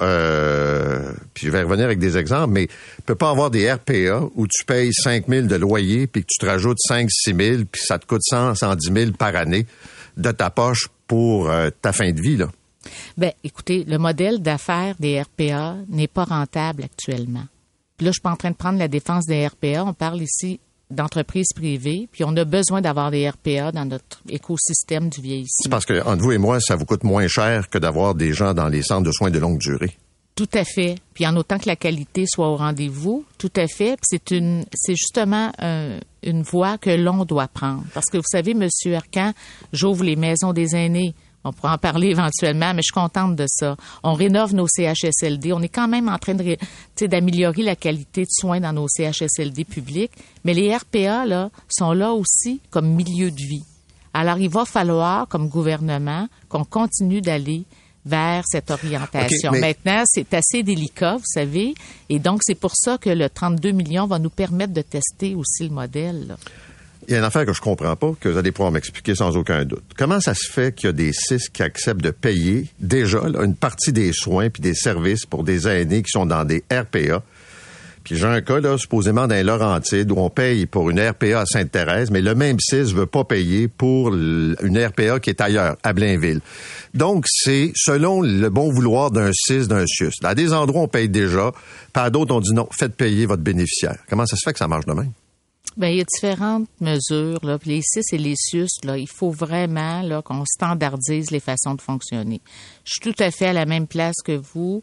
puis je vais revenir avec des exemples, mais il peut pas avoir des RPA où tu payes 5 000 de loyer puis que tu te rajoutes 5-6 000 puis ça te coûte 100-110 000 par année de ta poche pour ta fin de vie, là. Bien, écoutez, le modèle d'affaires des RPA n'est pas rentable actuellement. Puis là, je suis pas en train de prendre la défense des RPA. On parle ici d'entreprises privées, puis on a besoin d'avoir des RPA dans notre écosystème du vieillissement. C'est parce que, entre vous et moi, ça vous coûte moins cher que d'avoir des gens dans les centres de soins de longue durée. Tout à fait. Puis en autant que la qualité soit au rendez-vous, tout à fait. Puis c'est justement une voie que l'on doit prendre. Parce que vous savez, M. Arcan, j'ouvre les maisons des aînés. On pourra en parler éventuellement, mais je suis contente de ça. On rénove nos CHSLD. On est quand même en train d'améliorer la qualité de soins dans nos CHSLD publics. Mais les RPA, là, sont là aussi comme milieu de vie. Alors, il va falloir, comme gouvernement, qu'on continue d'aller vers cette orientation. Okay, mais... Maintenant, c'est assez délicat, vous savez, et donc c'est pour ça que le 32 millions va nous permettre de tester aussi le modèle, là. Il y a une affaire que je comprends pas, que vous allez pouvoir m'expliquer sans aucun doute. Comment ça se fait qu'il y a des CIS qui acceptent de payer déjà là, une partie des soins puis des services pour des aînés qui sont dans des RPA? Puis j'ai un cas, là, supposément dans les Laurentides, où on paye pour une RPA à Sainte-Thérèse, mais le même CIS veut pas payer pour une RPA qui est ailleurs, à Blainville. Donc, c'est selon le bon vouloir d'un CIS, d'un CIUS. À des endroits, on paye déjà, puis à d'autres, on dit non, faites payer votre bénéficiaire. Comment ça se fait que ça marche de même? Bien, il y a différentes mesures, là. Puis les CIS et les CIUS, là, il faut vraiment là, qu'on standardise les façons de fonctionner. Je suis tout à fait à la même place que vous.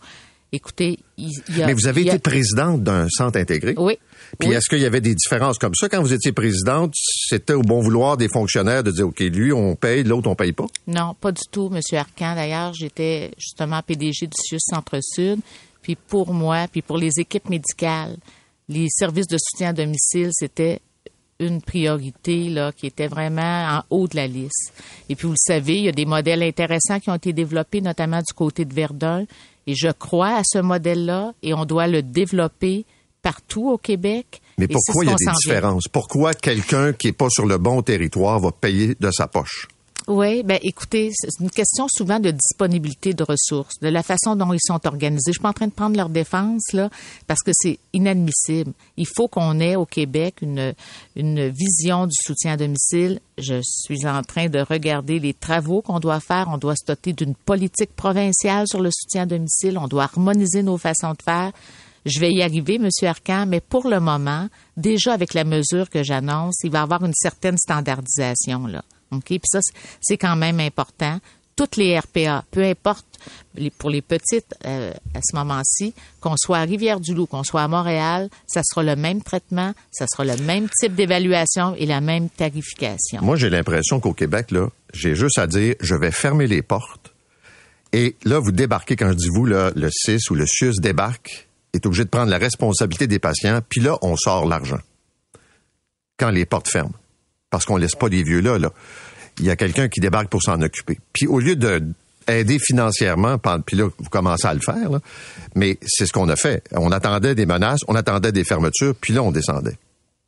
Écoutez, il y a... Mais vous avez été présidente d'un centre intégré? Oui. Puis est-ce qu'il y avait des différences comme ça quand vous étiez présidente? C'était au bon vouloir des fonctionnaires de dire, OK, lui, on paye, l'autre, on paye pas? Non, pas du tout, M. Arcan. D'ailleurs, j'étais justement PDG du CIUS Centre-Sud. Puis pour moi, puis pour les équipes médicales, les services de soutien à domicile, c'était une priorité là qui était vraiment en haut de la liste. Et puis, vous le savez, il y a des modèles intéressants qui ont été développés, notamment du côté de Verdun. Et je crois à ce modèle-là et on doit le développer partout au Québec. Mais pourquoi il y a des différences? Pourquoi quelqu'un qui n'est pas sur le bon territoire va payer de sa poche? Oui, ben écoutez, c'est une question souvent de disponibilité de ressources, de la façon dont ils sont organisés. Je suis pas en train de prendre leur défense, là, parce que c'est inadmissible. Il faut qu'on ait au Québec une vision du soutien à domicile. Je suis en train de regarder les travaux qu'on doit faire. On doit se doter d'une politique provinciale sur le soutien à domicile. On doit harmoniser nos façons de faire. Je vais y arriver, M. Arcan, mais pour le moment, déjà avec la mesure que j'annonce, il va y avoir une certaine standardisation, là. OK? Puis ça, c'est quand même important. Toutes les RPA, peu importe pour les petites à ce moment-ci, qu'on soit à Rivière-du-Loup, qu'on soit à Montréal, ça sera le même traitement, ça sera le même type d'évaluation et la même tarification. Moi, j'ai l'impression qu'au Québec, là, j'ai juste à dire, je vais fermer les portes. Et là, vous débarquez, quand je dis vous, là, le CIS ou le CIUS débarque, est obligé de prendre la responsabilité des patients, puis là, on sort l'argent. Quand les portes ferment. Parce qu'on laisse pas les vieux là. Il y a quelqu'un qui débarque pour s'en occuper. Puis au lieu de aider financièrement, puis là, vous commencez à le faire, là, mais c'est ce qu'on a fait. On attendait des menaces, on attendait des fermetures, puis là, on descendait.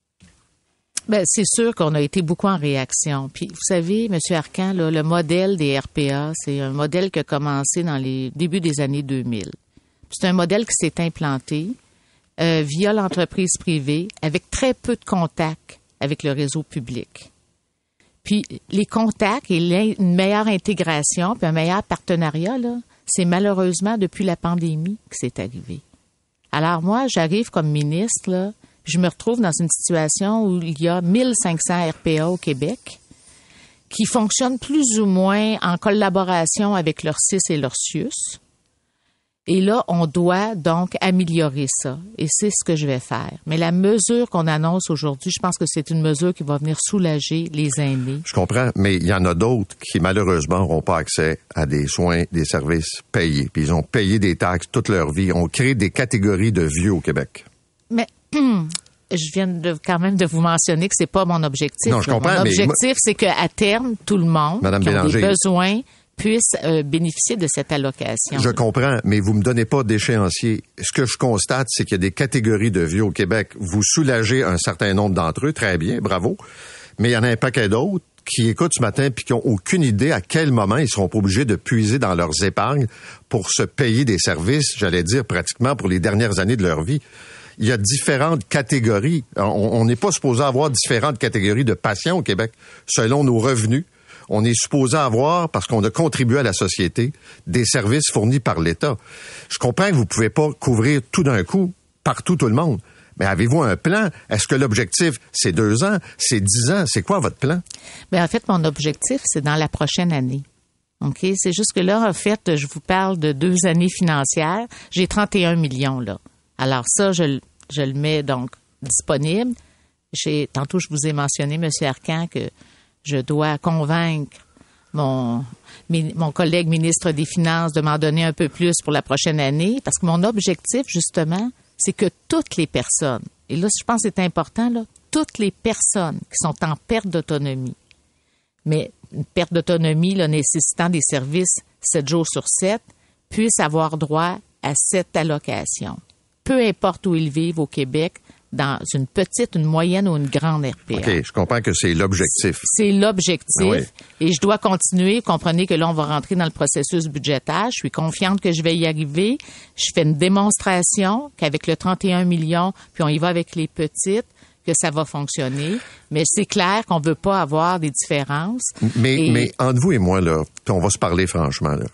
Ben, c'est sûr qu'on a été beaucoup en réaction. Puis, vous savez, M. Arcan, là, le modèle des RPA, c'est un modèle qui a commencé dans les débuts des années 2000. C'est un modèle qui s'est implanté via l'entreprise privée avec très peu de contacts avec le réseau public. Puis les contacts et une meilleure intégration, puis un meilleur partenariat, là, c'est malheureusement depuis la pandémie que c'est arrivé. Alors moi, j'arrive comme ministre, là, puis je me retrouve dans une situation où il y a 1500 RPA au Québec qui fonctionnent plus ou moins en collaboration avec leur CIS et leur CIUS. Et là, on doit donc améliorer ça. Et c'est ce que je vais faire. Mais la mesure qu'on annonce aujourd'hui, je pense que c'est une mesure qui va venir soulager les aînés. Je comprends, mais il y en a d'autres qui, malheureusement, n'auront pas accès à des soins, des services payés. Puis ils ont payé des taxes toute leur vie. On crée des catégories de vieux au Québec. Mais je viens quand même de vous mentionner que c'est pas mon objectif. Non, je comprends, mon objectif, c'est qu'à terme, tout le monde Madame qui a Bélanger, des besoins puissent bénéficier de cette allocation. Je comprends, mais vous me donnez pas d'échéancier. Ce que je constate, c'est qu'il y a des catégories de vieux au Québec. Vous soulagez un certain nombre d'entre eux, très bien, bravo. Mais il y en a un paquet d'autres qui écoutent ce matin puis qui ont aucune idée à quel moment ils seront pas obligés de puiser dans leurs épargnes pour se payer des services, j'allais dire pratiquement pour les dernières années de leur vie. Il y a différentes catégories. On n'est pas supposé avoir différentes catégories de patients au Québec selon nos revenus. On est supposé avoir, parce qu'on a contribué à la société, des services fournis par l'État. Je comprends que vous pouvez pas couvrir tout d'un coup, partout, tout le monde. Mais avez-vous un plan? Est-ce que l'objectif, c'est 2 ans, c'est 10 ans? C'est quoi votre plan? Bien, en fait, mon objectif, c'est dans la prochaine année. OK? C'est juste que là, en fait, je vous parle de 2 années financières. J'ai 31 millions, là. Alors ça, je le mets donc disponible. Tantôt, je vous ai mentionné, M. Arcan, que je dois convaincre mon collègue ministre des Finances de m'en donner un peu plus pour la prochaine année, parce que mon objectif, justement, c'est que toutes les personnes, et là, je pense que c'est important, là, toutes les personnes qui sont en perte d'autonomie, mais une perte d'autonomie là, nécessitant des services 7 jours sur 7, puissent avoir droit à cette allocation. Peu importe où ils vivent au Québec, dans une petite, une moyenne ou une grande RPA. OK, je comprends que c'est l'objectif. C'est l'objectif. Oui. Et je dois continuer. Comprenez que là, on va rentrer dans le processus budgétaire. Je suis confiante que je vais y arriver. Je fais une démonstration qu'avec le 31 millions, puis on y va avec les petites, que ça va fonctionner. Mais c'est clair qu'on veut pas avoir des différences. Mais entre vous et moi, là, on va se parler franchement, là.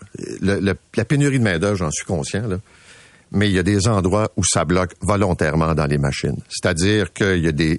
La pénurie de main-d'œuvre, j'en suis conscient, là. Mais il y a des endroits où ça bloque volontairement dans les machines. C'est-à-dire qu'il y a des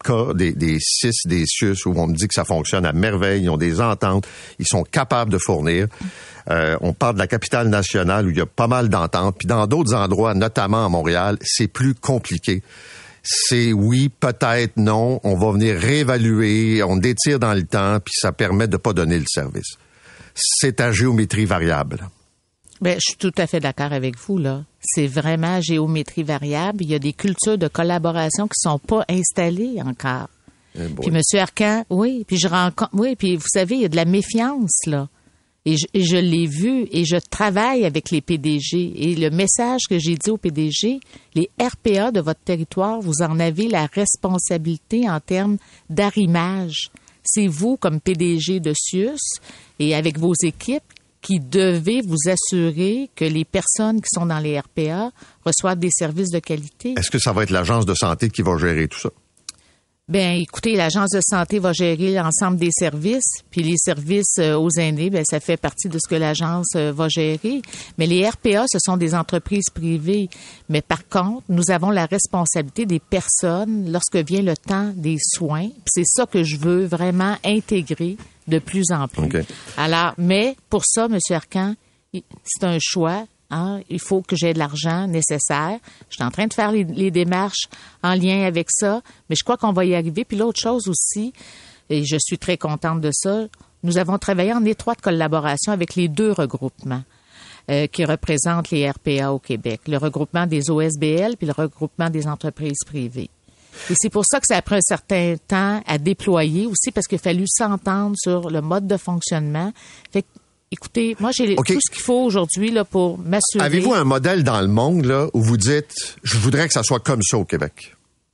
cas, des CIS, des CIUS, où on me dit que ça fonctionne à merveille, ils ont des ententes, ils sont capables de fournir. On parle de la capitale nationale où il y a pas mal d'ententes. Puis dans d'autres endroits, notamment à Montréal, c'est plus compliqué. C'est oui, peut-être non, on va venir réévaluer, on détire dans le temps, puis ça permet de pas donner le service. C'est à géométrie variable. Ben, je suis tout à fait d'accord avec vous, là. C'est vraiment géométrie variable. Il y a des cultures de collaboration qui sont pas installées encore. Puis M. Arcan, oui, puis puis vous savez, il y a de la méfiance, là. Et je l'ai vu et je travaille avec les PDG. Et le message que j'ai dit aux PDG, les RPA de votre territoire, vous en avez la responsabilité en termes d'arrimage. C'est vous, comme PDG de CIUS, et avec vos équipes, qui devez vous assurer que les personnes qui sont dans les RPA reçoivent des services de qualité. Est-ce que ça va être l'agence de santé qui va gérer tout ça? Ben, écoutez, l'agence de santé va gérer l'ensemble des services, puis les services aux aînés, ben ça fait partie de ce que l'agence va gérer. Mais les RPA, ce sont des entreprises privées. Mais par contre, nous avons la responsabilité des personnes lorsque vient le temps des soins. Puis c'est ça que je veux vraiment intégrer de plus en plus. Okay. Alors, mais pour ça, M. Arcan, c'est un choix. Hein, il faut que j'ai de l'argent nécessaire. Je suis en train de faire les démarches en lien avec ça, mais je crois qu'on va y arriver. Puis l'autre chose aussi, et je suis très contente de ça, nous avons travaillé en étroite collaboration avec les 2 regroupements qui représentent les RPA au Québec, le regroupement des OSBL puis le regroupement des entreprises privées. Et c'est pour ça que ça a pris un certain temps à déployer aussi, parce qu'il a fallu s'entendre sur le mode de fonctionnement. Fait que, écoutez, moi, j'ai tout ce qu'il faut aujourd'hui là pour m'assurer. Avez-vous un modèle dans le monde là où vous dites, je voudrais que ça soit comme ça au Québec?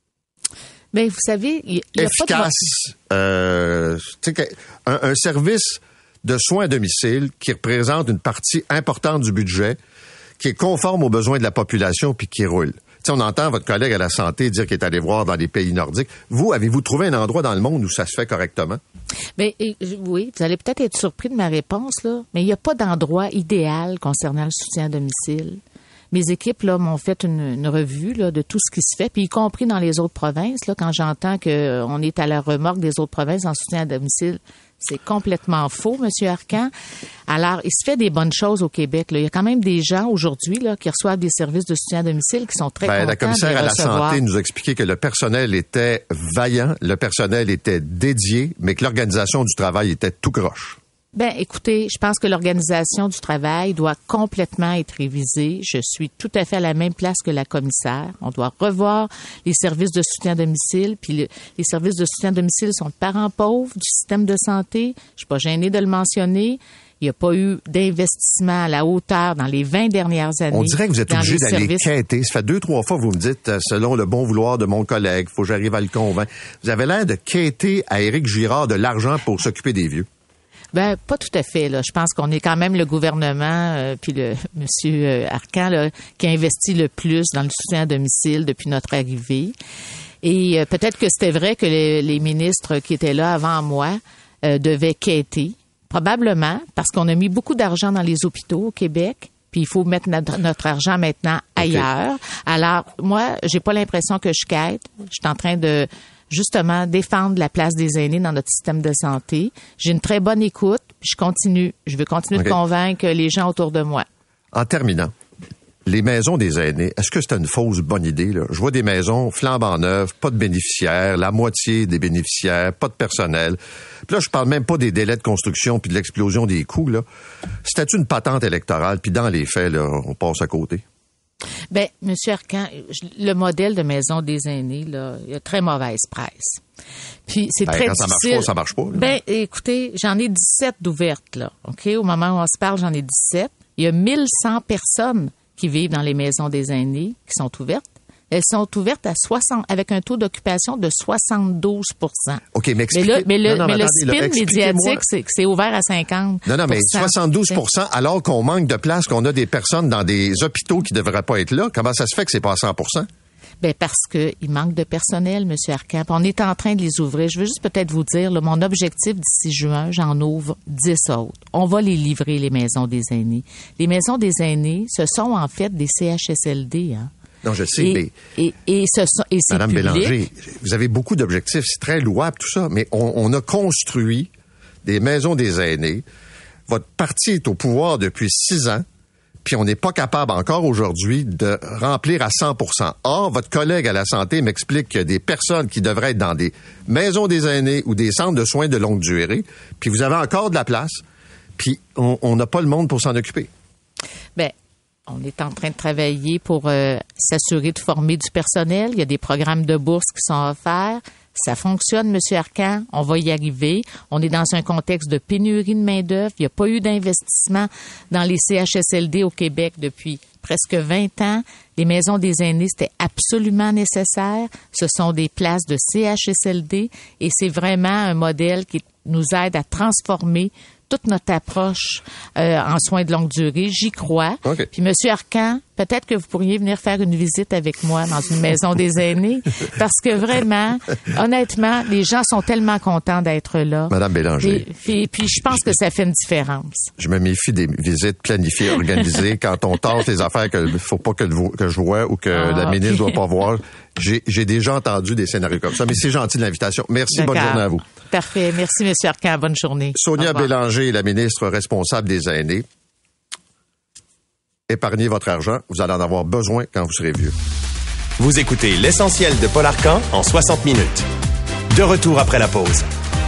Bien, vous savez, il y a efficace, un service de soins à domicile qui représente une partie importante du budget, qui est conforme aux besoins de la population puis qui roule. T'sais, on entend votre collègue à la santé dire qu'il est allé voir dans les pays nordiques. Vous, avez-vous trouvé un endroit dans le monde où ça se fait correctement? Bien, oui, vous allez peut-être être surpris de ma réponse, là, mais il n'y a pas d'endroit idéal concernant le soutien à domicile. Mes équipes là m'ont fait une revue là, de tout ce qui se fait, puis y compris dans les autres provinces. Là, quand j'entends qu'on est à la remorque des autres provinces en soutien à domicile, c'est complètement faux, M. Arcan. Alors, il se fait des bonnes choses au Québec. Là. Il y a quand même des gens aujourd'hui là qui reçoivent des services de soutien à domicile qui sont très contents de les recevoir. La commissaire à la santé nous a expliqué que le personnel était vaillant, le personnel était dédié, mais que l'organisation du travail était tout croche. Ben, écoutez, je pense que l'organisation du travail doit complètement être révisée. Je suis tout à fait à la même place que la commissaire. On doit revoir les services de soutien à domicile. Puis les services de soutien à domicile sont le parent pauvre du système de santé. Je suis pas gênée de le mentionner. Il n'y a pas eu d'investissement à la hauteur dans les 20 dernières années. On dirait que vous êtes obligé d'aller quêter. Ça fait 2-3 fois que vous me dites, selon le bon vouloir de mon collègue, il faut que j'arrive à le convaincre. Vous avez l'air de quêter à Éric Girard de l'argent pour s'occuper des vieux. Ben, pas tout à fait, là. Je pense qu'on est quand même le gouvernement, puis le monsieur Arcan, là, qui a investi le plus dans le soutien à domicile depuis notre arrivée. Et peut-être que c'était vrai que les ministres qui étaient là avant moi devaient quêter. Probablement, parce qu'on a mis beaucoup d'argent dans les hôpitaux au Québec. Puis il faut mettre notre argent maintenant ailleurs. Okay. Alors, moi, j'ai pas l'impression que je quête. Je suis en train de justement défendre la place des aînés dans notre système de santé. J'ai une très bonne écoute, puis je continue. Je veux continuer de convaincre les gens autour de moi. En terminant, les maisons des aînés, est-ce que c'est une fausse bonne idée, là? Je vois des maisons flambant neuves, pas de bénéficiaires, la moitié des bénéficiaires, pas de personnel. Puis là, je parle même pas des délais de construction puis de l'explosion des coûts, là. C'était une patente électorale, puis dans les faits, là, on passe à côté. Ben, M. Arcan, le modèle de maison des aînés, là, il y a très mauvaise presse. Puis c'est très difficile. Ça marche pas. Là. Ben, écoutez, j'en ai 17 d'ouvertes, là. OK? Au moment où on se parle, j'en ai 17. Il y a 1100 personnes qui vivent dans les maisons des aînés qui sont ouvertes. Elles sont ouvertes à 60, avec un taux d'occupation de 72 %. OK, mais expliquez... Mais le spin médiatique, c'est que c'est ouvert à 50 Non, mais 72 % alors qu'on manque de place, qu'on a des personnes dans des hôpitaux qui ne devraient pas être là. Comment ça se fait que c'est pas à 100 %? Ben parce que il manque de personnel, M. Arcan. On est en train de les ouvrir. Je veux juste peut-être vous dire, là, mon objectif d'ici juin, j'en ouvre 10 autres. On va les livrer, les maisons des aînés. Les maisons des aînés, ce sont en fait des CHSLD, hein. Non, je sais, et c'est Madame public. Bélanger, vous avez beaucoup d'objectifs, c'est très louable tout ça, mais on a construit des maisons des aînés. Votre parti est au pouvoir depuis 6 ans, puis on n'est pas capable encore aujourd'hui de remplir à 100%. Or, votre collègue à la santé m'explique qu'il y a des personnes qui devraient être dans des maisons des aînés ou des centres de soins de longue durée, puis vous avez encore de la place, puis on n'a pas le monde pour s'en occuper. Bien, on est en train de travailler pour s'assurer de former du personnel. Il y a des programmes de bourse qui sont offerts. Ça fonctionne, M. Arcan. On va y arriver. On est dans un contexte de pénurie de main-d'œuvre. Il n'y a pas eu d'investissement dans les CHSLD au Québec depuis presque 20 ans. Les maisons des aînés, c'était absolument nécessaire. Ce sont des places de CHSLD et c'est vraiment un modèle qui nous aide à transformer toute notre approche en soins de longue durée. J'y crois. Okay. Puis, M. Arcan, peut-être que vous pourriez venir faire une visite avec moi dans une maison des aînés, parce que vraiment, honnêtement, les gens sont tellement contents d'être là. Madame Bélanger. Puis je pense que ça fait une différence. Je me méfie des visites planifiées, organisées, quand on tente les affaires qu'il faut pas que je vois ou que la ministre doit pas voir. J'ai déjà entendu des scénarios comme ça, mais c'est gentil de l'invitation. Merci, D'accord. Bonne journée à vous. Parfait. Merci, M. Arcan. Bonne journée. Sonia Bélanger, la ministre responsable des aînés. Épargnez votre argent. Vous allez en avoir besoin quand vous serez vieux. Vous écoutez l'essentiel de Paul Arcan en 60 minutes. De retour après la pause.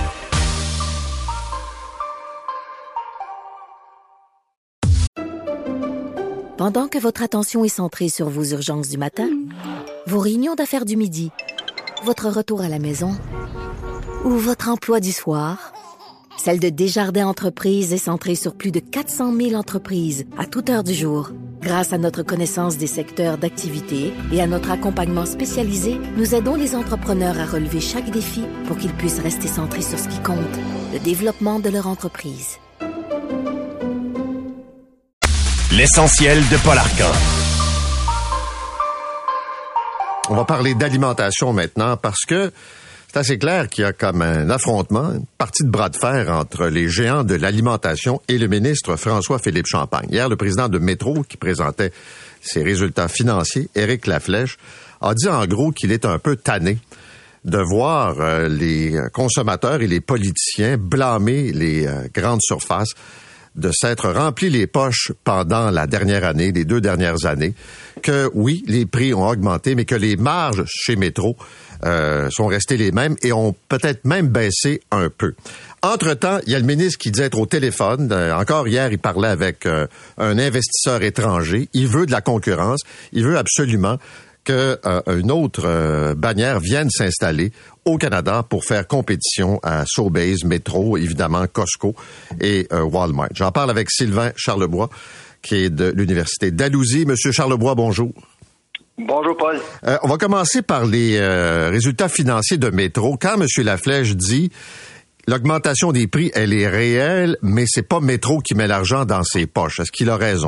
Pendant que votre attention est centrée sur vos urgences du matin, vos réunions d'affaires du midi, votre retour à la maison ou votre emploi du soir, celle de Desjardins Entreprises est centrée sur plus de 400 000 entreprises à toute heure du jour. Grâce à notre connaissance des secteurs d'activité et à notre accompagnement spécialisé, nous aidons les entrepreneurs à relever chaque défi pour qu'ils puissent rester centrés sur ce qui compte, le développement de leur entreprise. L'essentiel de Paul Arcan. On va parler d'alimentation maintenant parce que c'est assez clair qu'il y a comme un affrontement, une partie de bras de fer entre les géants de l'alimentation et le ministre François-Philippe Champagne. Hier, le président de Métro, qui présentait ses résultats financiers, Éric Laflèche, a dit en gros qu'il est un peu tanné de voir les consommateurs et les politiciens blâmer les grandes surfaces de s'être rempli les poches pendant la dernière année, les 2 dernières années, que oui, les prix ont augmenté, mais que les marges chez Métro sont restées les mêmes et ont peut-être même baissé un peu. Entre-temps, il y a le ministre qui dit être au téléphone. Encore hier, il parlait avec un investisseur étranger. Il veut de la concurrence. Il veut absolument qu'une autre bannière vienne s'installer au Canada pour faire compétition à Sobeys, Métro, évidemment Costco et Walmart. J'en parle avec Sylvain Charlebois, qui est de l'Université d'Alousie. Monsieur Charlebois, bonjour. Bonjour, Paul. On va commencer par les résultats financiers de Métro. Quand M. Laflèche dit l'augmentation des prix, elle est réelle, mais c'est pas Métro qui met l'argent dans ses poches. Est-ce qu'il a raison?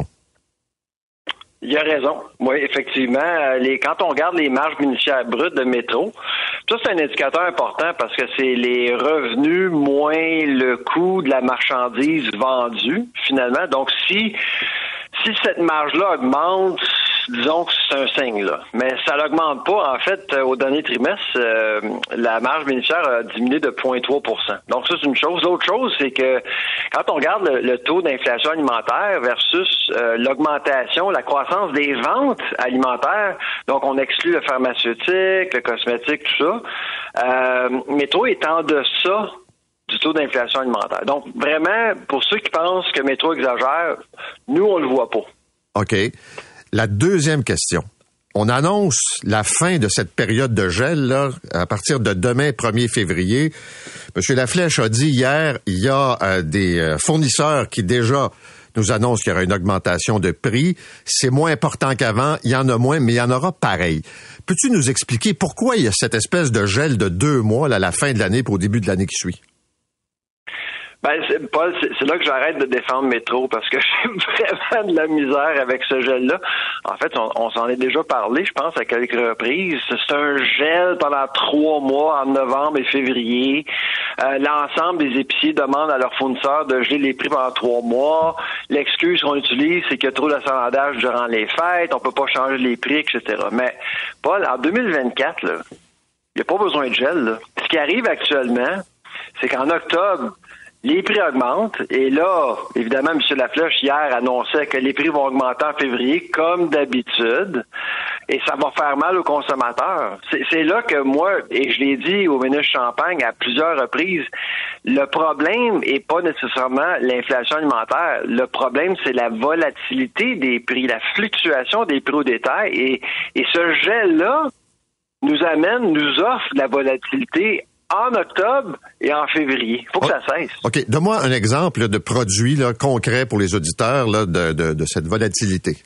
Il a raison. Oui, effectivement. Quand on regarde les marges bénéficiaires brutes de Métro, ça, c'est un indicateur important parce que c'est les revenus moins le coût de la marchandise vendue, finalement. Donc, si cette marge-là augmente, disons que c'est un signe, là. Mais ça n'augmente pas. En fait, au dernier trimestre, la marge bénéficiaire a diminué de 0,3 %. Donc, ça, c'est une chose. L'autre chose, c'est que quand on regarde le taux d'inflation alimentaire versus l'augmentation, la croissance des ventes alimentaires, donc on exclut le pharmaceutique, le cosmétique, tout ça, Métro est en deçà du taux d'inflation alimentaire. Donc, vraiment, pour ceux qui pensent que Métro exagère, nous, on le voit pas. OK. La deuxième question. On annonce la fin de cette période de gel là, à partir de demain, 1er février. M. Laflèche a dit hier, il y a des fournisseurs qui déjà nous annoncent qu'il y aura une augmentation de prix. C'est moins important qu'avant, il y en a moins, mais il y en aura pareil. Peux-tu nous expliquer pourquoi il y a cette espèce de gel de 2 mois là, à la fin de l'année pour au début de l'année qui suit? Paul, c'est là que j'arrête de défendre Métro parce que j'ai vraiment de la misère avec ce gel-là. En fait, on s'en est déjà parlé, je pense, à quelques reprises. C'est un gel pendant 3 mois, en novembre et février. L'ensemble des épiciers demandent à leurs fournisseurs de geler les prix pendant 3 mois. L'excuse qu'on utilise, c'est qu'il y a trop d'achalandage durant les fêtes, on peut pas changer les prix, etc. Mais, Paul, en 2024, là, il n'y a pas besoin de gel. Là. Ce qui arrive actuellement, c'est qu'en octobre, les prix augmentent. Et là, évidemment, M. Laflèche, hier, annonçait que les prix vont augmenter en février, comme d'habitude. Et ça va faire mal aux consommateurs. C'est là que moi, et je l'ai dit au ministre Champagne à plusieurs reprises, le problème est pas nécessairement l'inflation alimentaire. Le problème, c'est la volatilité des prix, la fluctuation des prix au détail. Et ce gel-là nous offre de la volatilité en octobre et en février. Il faut que ça cesse. OK. Donne-moi un exemple là, de produit là, concret pour les auditeurs là, de cette volatilité.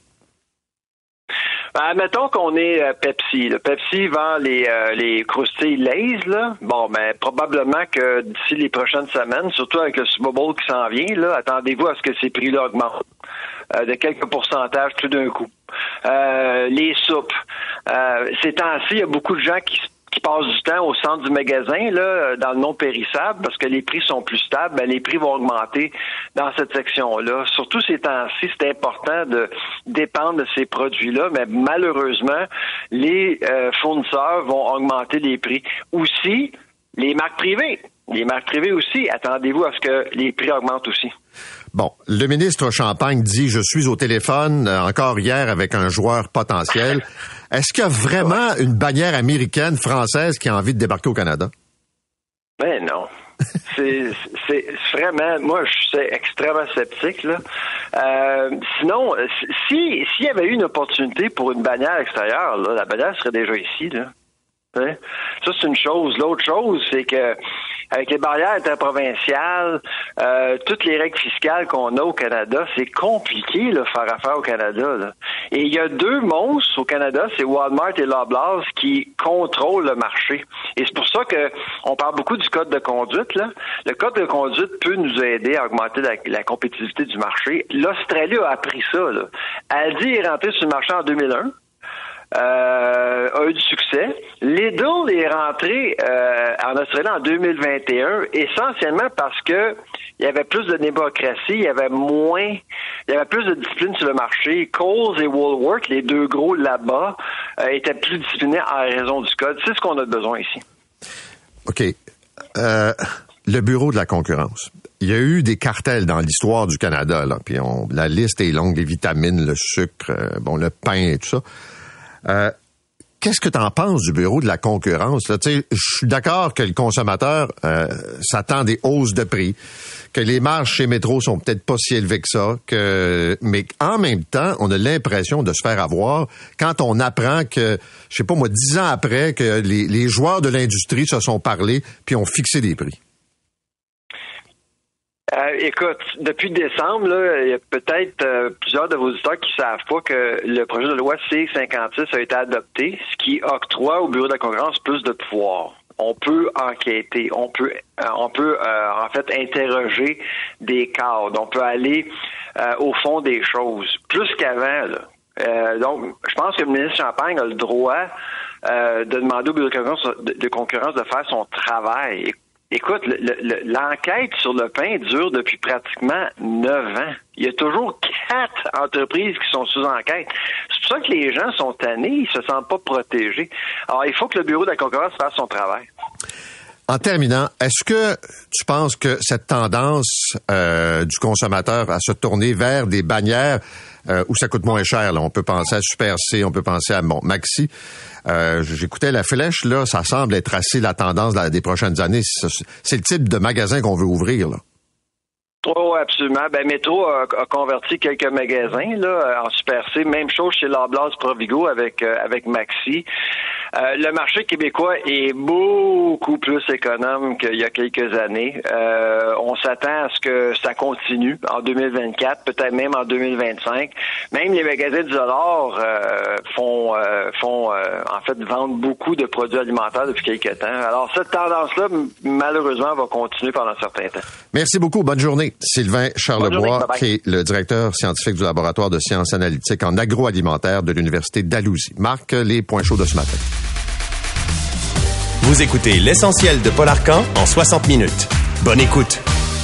Mettons qu'on est Pepsi. Le Pepsi vend les croustilles Lay's, là. Bon, ben probablement que d'ici les prochaines semaines, surtout avec le Super Bowl qui s'en vient, là, attendez-vous à ce que ces prix-là augmentent de quelques pourcentages tout d'un coup. Les soupes. Ces temps-ci, il y a beaucoup de gens qui passent du temps au centre du magasin, là, dans le non périssable, parce que les prix sont plus stables, ben, les prix vont augmenter dans cette section-là. Surtout ces temps-ci, c'est important de dépendre de ces produits-là, mais malheureusement, les fournisseurs vont augmenter les prix. Aussi, les marques privées. Les marques privées aussi, attendez-vous à ce que les prix augmentent aussi. Bon, le ministre Champagne dit « Je suis au téléphone encore hier avec un joueur potentiel ». Est-ce qu'il y a vraiment une bannière américaine, française qui a envie de débarquer au Canada? Ben non. C'est vraiment, moi, je suis extrêmement sceptique, là. Sinon, s'il y avait eu une opportunité pour une bannière extérieure, là, la bannière serait déjà ici, là. Hein? Ça, c'est une chose. L'autre chose, c'est que avec les barrières interprovinciales, toutes les règles fiscales qu'on a au Canada, c'est compliqué de faire affaire au Canada. Là. Et il y a 2 monstres au Canada, c'est Walmart et Loblaws, qui contrôlent le marché. Et c'est pour ça que on parle beaucoup du code de conduite. Là. Le code de conduite peut nous aider à augmenter la compétitivité du marché. L'Australie a appris ça. Là. Aldi est rentré sur le marché en 2001. A eu du succès. Lidl est rentré en Australie en 2021 essentiellement parce que il y avait plus de démocratie, il y avait plus de discipline sur le marché. Coles et Woolworth, les 2 gros là-bas, étaient plus disciplinés en raison du code. C'est ce qu'on a besoin ici. OK. Le Bureau de la concurrence. Il y a eu des cartels dans l'histoire du Canada, là, puis la liste est longue, les vitamines, le sucre, le pain et tout ça. Qu'est-ce que tu en penses du Bureau de la concurrence? Là? Je suis d'accord que le consommateur s'attend des hausses de prix, que les marges chez Métro sont peut-être pas si élevées que ça, mais en même temps, on a l'impression de se faire avoir quand on apprend que, je sais pas moi, 10 ans après, que les joueurs de l'industrie se sont parlé puis ont fixé des prix. Écoute, depuis décembre, là, il y a peut-être plusieurs de vos auditeurs qui savent pas que le projet de loi C-56 a été adopté, ce qui octroie au Bureau de la concurrence plus de pouvoir. On peut enquêter, on peut en fait interroger des cadres, on peut aller au fond des choses, plus qu'avant. Là. Donc, je pense que le ministre Champagne a le droit de demander au Bureau de concurrence de faire son travail. Écoute, l'enquête sur le pain dure depuis pratiquement 9 ans. Il y a toujours 4 entreprises qui sont sous enquête. C'est pour ça que les gens sont tannés, ils se sentent pas protégés. Alors, il faut que le Bureau de la concurrence fasse son travail. En terminant, est-ce que tu penses que cette tendance du consommateur à se tourner vers des bannières où ça coûte moins cher, là, on peut penser à Super C, on peut penser à Maxi, j'écoutais la flèche, là, ça semble être assez la tendance des prochaines années. C'est le type de magasin qu'on veut ouvrir, là. Oh, absolument. Ben, Métro a converti quelques magasins là en Super C. Même chose chez Loblaws Provigo avec Maxi. Le marché québécois est beaucoup plus économe qu'il y a quelques années. On s'attend à ce que ça continue en 2024, peut-être même en 2025. Même les magasins du dollar vendent beaucoup de produits alimentaires depuis quelques temps. Alors cette tendance-là, malheureusement, va continuer pendant un certain temps. Merci beaucoup. Bonne journée. Sylvain Charlebois, qui est le directeur scientifique du laboratoire de sciences analytiques en agroalimentaire de l'Université d'Alousie. Marc, les points chauds de ce matin. Vous écoutez l'essentiel de Paul Arcan en 60 minutes. Bonne écoute.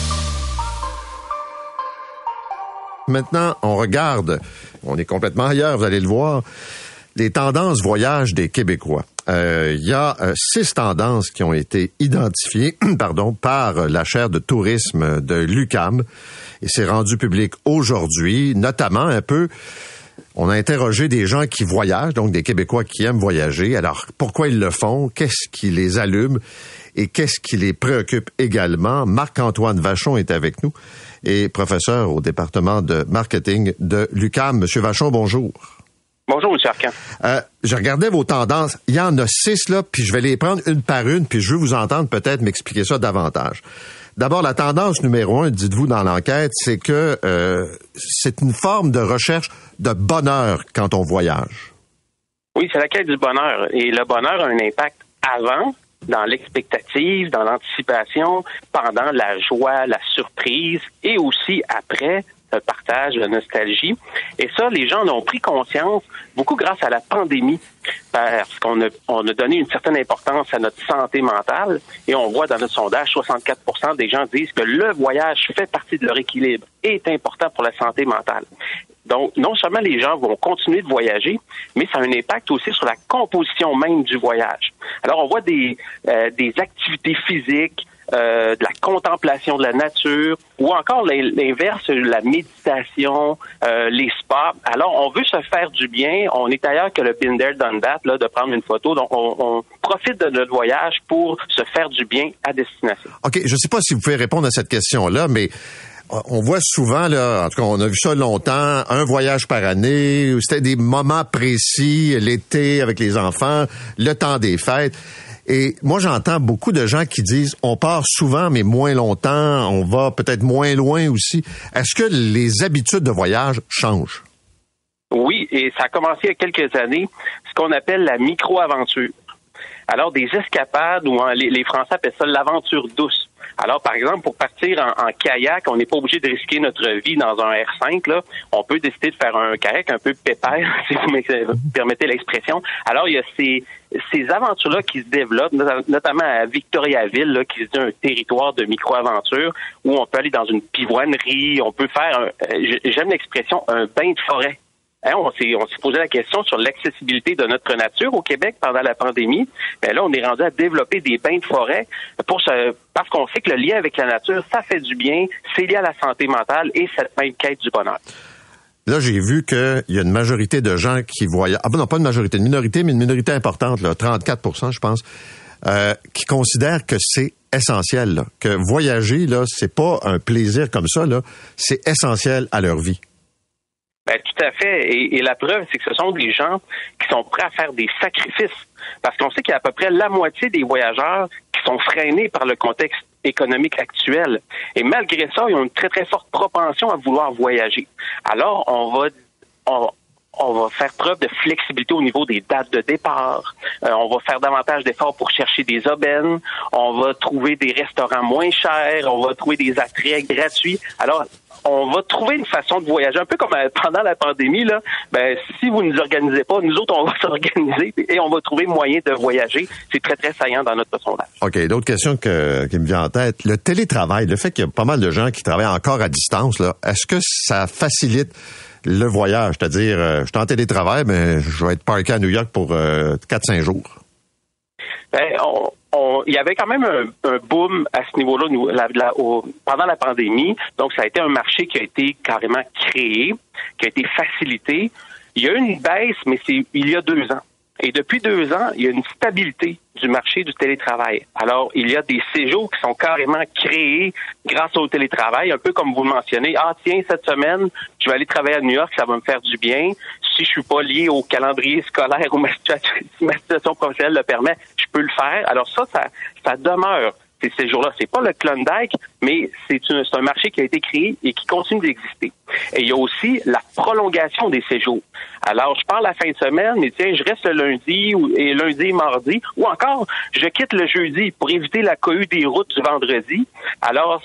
Maintenant, on regarde, on est complètement ailleurs, vous allez le voir, les tendances voyage des Québécois. Il y a 6 tendances qui ont été identifiées par la chaire de tourisme de l'UQAM et c'est rendu public aujourd'hui, notamment un peu, on a interrogé des gens qui voyagent, donc des Québécois qui aiment voyager. Alors, pourquoi ils le font? Qu'est-ce qui les allume? Et qu'est-ce qui les préoccupe également? Marc-Antoine Vachon est avec nous et professeur au département de marketing de l'UQAM. Monsieur Vachon, bonjour. Bonjour, M. Arcan. Je regardais vos tendances. Il y en a 6, là, puis je vais les prendre une par une, puis je veux vous entendre peut-être m'expliquer ça davantage. D'abord, la tendance numéro 1, dites-vous dans l'enquête, c'est que c'est une forme de recherche de bonheur quand on voyage. Oui, c'est la quête du bonheur. Et le bonheur a un impact avant, dans l'expectative, dans l'anticipation, pendant la joie, la surprise, et aussi après, le partage, la nostalgie. Et ça, les gens en ont pris conscience, beaucoup grâce à la pandémie, parce qu'on a donné une certaine importance à notre santé mentale. Et on voit dans notre sondage, 64% des gens disent que le voyage fait partie de leur équilibre et est important pour la santé mentale. Donc, non seulement les gens vont continuer de voyager, mais ça a un impact aussi sur la composition même du voyage. Alors, on voit des activités physiques, de la contemplation de la nature, ou encore l'inverse, la méditation, les spas. Alors, on veut se faire du bien. On est ailleurs que le been there, done that, là, de prendre une photo. Donc, on profite de notre voyage pour se faire du bien à destination. OK, je ne sais pas si vous pouvez répondre à cette question-là, mais on voit souvent, là, en tout cas, on a vu ça longtemps, un voyage par année, c'était des moments précis, l'été avec les enfants, le temps des fêtes. Et moi, j'entends beaucoup de gens qui disent, on part souvent, mais moins longtemps, on va peut-être moins loin aussi. Est-ce que les habitudes de voyage changent? Oui, et ça a commencé il y a quelques années, ce qu'on appelle la micro-aventure. Alors, des escapades, ou les Français appellent ça l'aventure douce. Alors, par exemple, pour partir en kayak, on n'est pas obligé de risquer notre vie dans un R5, là. On peut décider de faire un kayak un peu pépère, si vous me permettez l'expression. Alors, il y a ces aventures-là qui se développent, notamment à Victoriaville, là, qui est un territoire de micro-aventure, où on peut aller dans une pivoinerie, on peut faire, j'aime l'expression, un bain de forêt. Hein, on s'est posé la question sur l'accessibilité de notre nature au Québec pendant la pandémie. Mais là, on est rendu à développer des bains de forêt parce qu'on sait que le lien avec la nature, ça fait du bien, c'est lié à la santé mentale et cette même quête du bonheur. Là, j'ai vu qu'il y a une majorité de gens qui voyagent. Ah ben non, pas une majorité, une minorité, mais une minorité importante, là, 34%, je pense, qui considèrent que c'est essentiel, là, que voyager, là, c'est pas un plaisir comme ça, là, c'est essentiel à leur vie. Ben, tout à fait. Et la preuve, c'est que ce sont des gens qui sont prêts à faire des sacrifices. Parce qu'on sait qu'il y a à peu près la moitié des voyageurs qui sont freinés par le contexte économique actuel. Et malgré ça, ils ont une très, très forte propension à vouloir voyager. Alors, on va faire preuve de flexibilité au niveau des dates de départ. On va faire davantage d'efforts pour chercher des aubaines. On va trouver des restaurants moins chers. On va trouver des attraits gratuits. Alors, on va trouver une façon de voyager, un peu comme pendant la pandémie, là. Ben, si vous ne nous organisez pas, nous autres, on va s'organiser et on va trouver moyen de voyager. C'est très, très saillant dans notre sondage. OK. D'autres questions qui me viennent en tête. Le télétravail, le fait qu'il y a pas mal de gens qui travaillent encore à distance, là, est-ce que ça facilite le voyage? C'est-à-dire, je suis en télétravail, mais je vais être parké à New York pour 4-5 jours. Ben, il y avait quand même un boom à ce niveau-là pendant la pandémie. Donc, ça a été un marché qui a été carrément créé, qui a été facilité. Il y a eu une baisse, mais c'est il y a 2 ans. Et depuis 2 ans, il y a une stabilité du marché du télétravail. Alors, il y a des séjours qui sont carrément créés grâce au télétravail, un peu comme vous le mentionnez. Ah, tiens, cette semaine, je vais aller travailler à New York, ça va me faire du bien. Si je suis pas lié au calendrier scolaire ou ma situation professionnelle le permet, je peux le faire. Alors ça demeure. Ces séjours-là, c'est pas le Klondike, mais c'est un marché qui a été créé et qui continue d'exister. Et il y a aussi la prolongation des séjours. Alors, je pars la fin de semaine, mais tiens, je reste le lundi et lundi et mardi, ou encore, je quitte le jeudi pour éviter la cohue des routes du vendredi. Alors,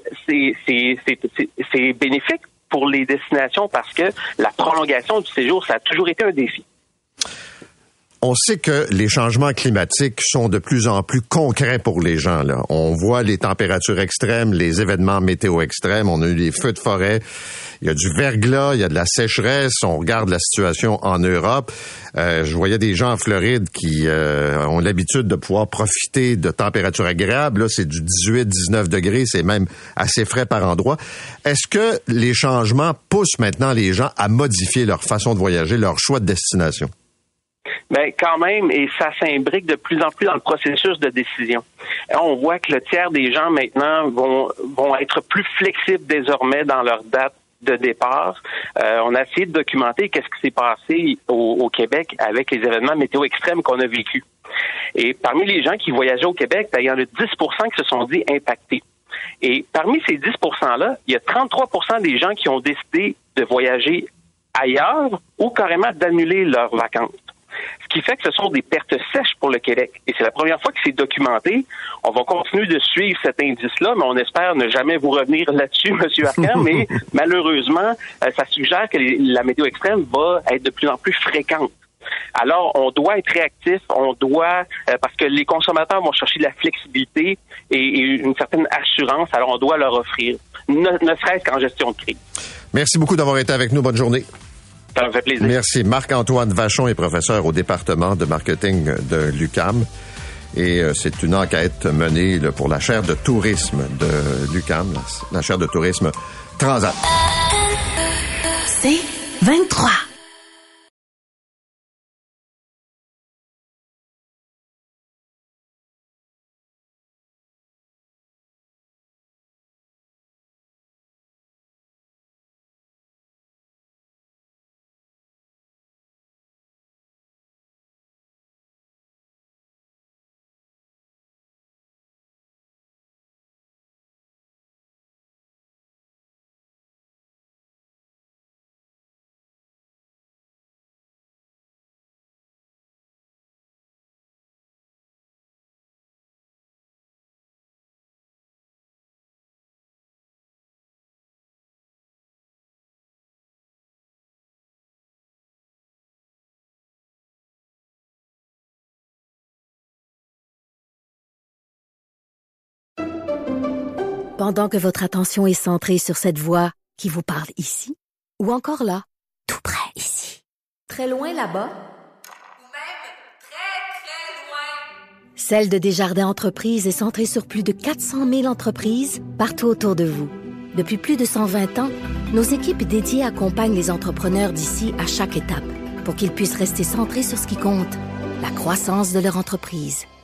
c'est bénéfique pour les destinations parce que la prolongation du séjour, ça a toujours été un défi. On sait que les changements climatiques sont de plus en plus concrets pour les gens, là. On voit les températures extrêmes, les événements météo extrêmes. On a eu des feux de forêt. Il y a du verglas, il y a de la sécheresse. On regarde la situation en Europe. Je voyais des gens en Floride qui ont l'habitude de pouvoir profiter de températures agréables. Là, c'est du 18-19 degrés. C'est même assez frais par endroit. Est-ce que les changements poussent maintenant les gens à modifier leur façon de voyager, leur choix de destination? Ben quand même, et ça s'imbrique de plus en plus dans le processus de décision. On voit que le tiers des gens maintenant vont être plus flexibles désormais dans leur date de départ. On a essayé de documenter qu'est-ce qui s'est passé au Québec avec les événements météo extrêmes qu'on a vécus. Et parmi les gens qui voyageaient au Québec, il y en a 10% qui se sont dit impactés. Et parmi ces 10%-là, il y a 33% des gens qui ont décidé de voyager ailleurs ou carrément d'annuler leurs vacances. Ce qui fait que ce sont des pertes sèches pour le Québec. Et c'est la première fois que c'est documenté. On va continuer de suivre cet indice-là, mais on espère ne jamais vous revenir là-dessus, M. Arcand. Mais malheureusement, ça suggère que la météo extrême va être de plus en plus fréquente. Alors, on doit être réactif, parce que les consommateurs vont chercher de la flexibilité et une certaine assurance. Alors, on doit leur offrir, ne serait-ce qu'en gestion de crise. Merci beaucoup d'avoir été avec nous. Bonne journée. Ça me fait plaisir. Merci. Marc-Antoine Vachon est professeur au département de marketing de l'UQAM. Et c'est une enquête menée pour la chaire de tourisme de l'UQAM, la chaire de tourisme Transat. C'est 23. Pendant que votre attention est centrée sur cette voix qui vous parle ici, ou encore là, tout près ici, très loin là-bas, ou même très, très loin. Celle de Desjardins Entreprises est centrée sur plus de 400 000 entreprises partout autour de vous. Depuis plus de 120 ans, nos équipes dédiées accompagnent les entrepreneurs d'ici à chaque étape pour qu'ils puissent rester centrés sur ce qui compte, la croissance de leur entreprise.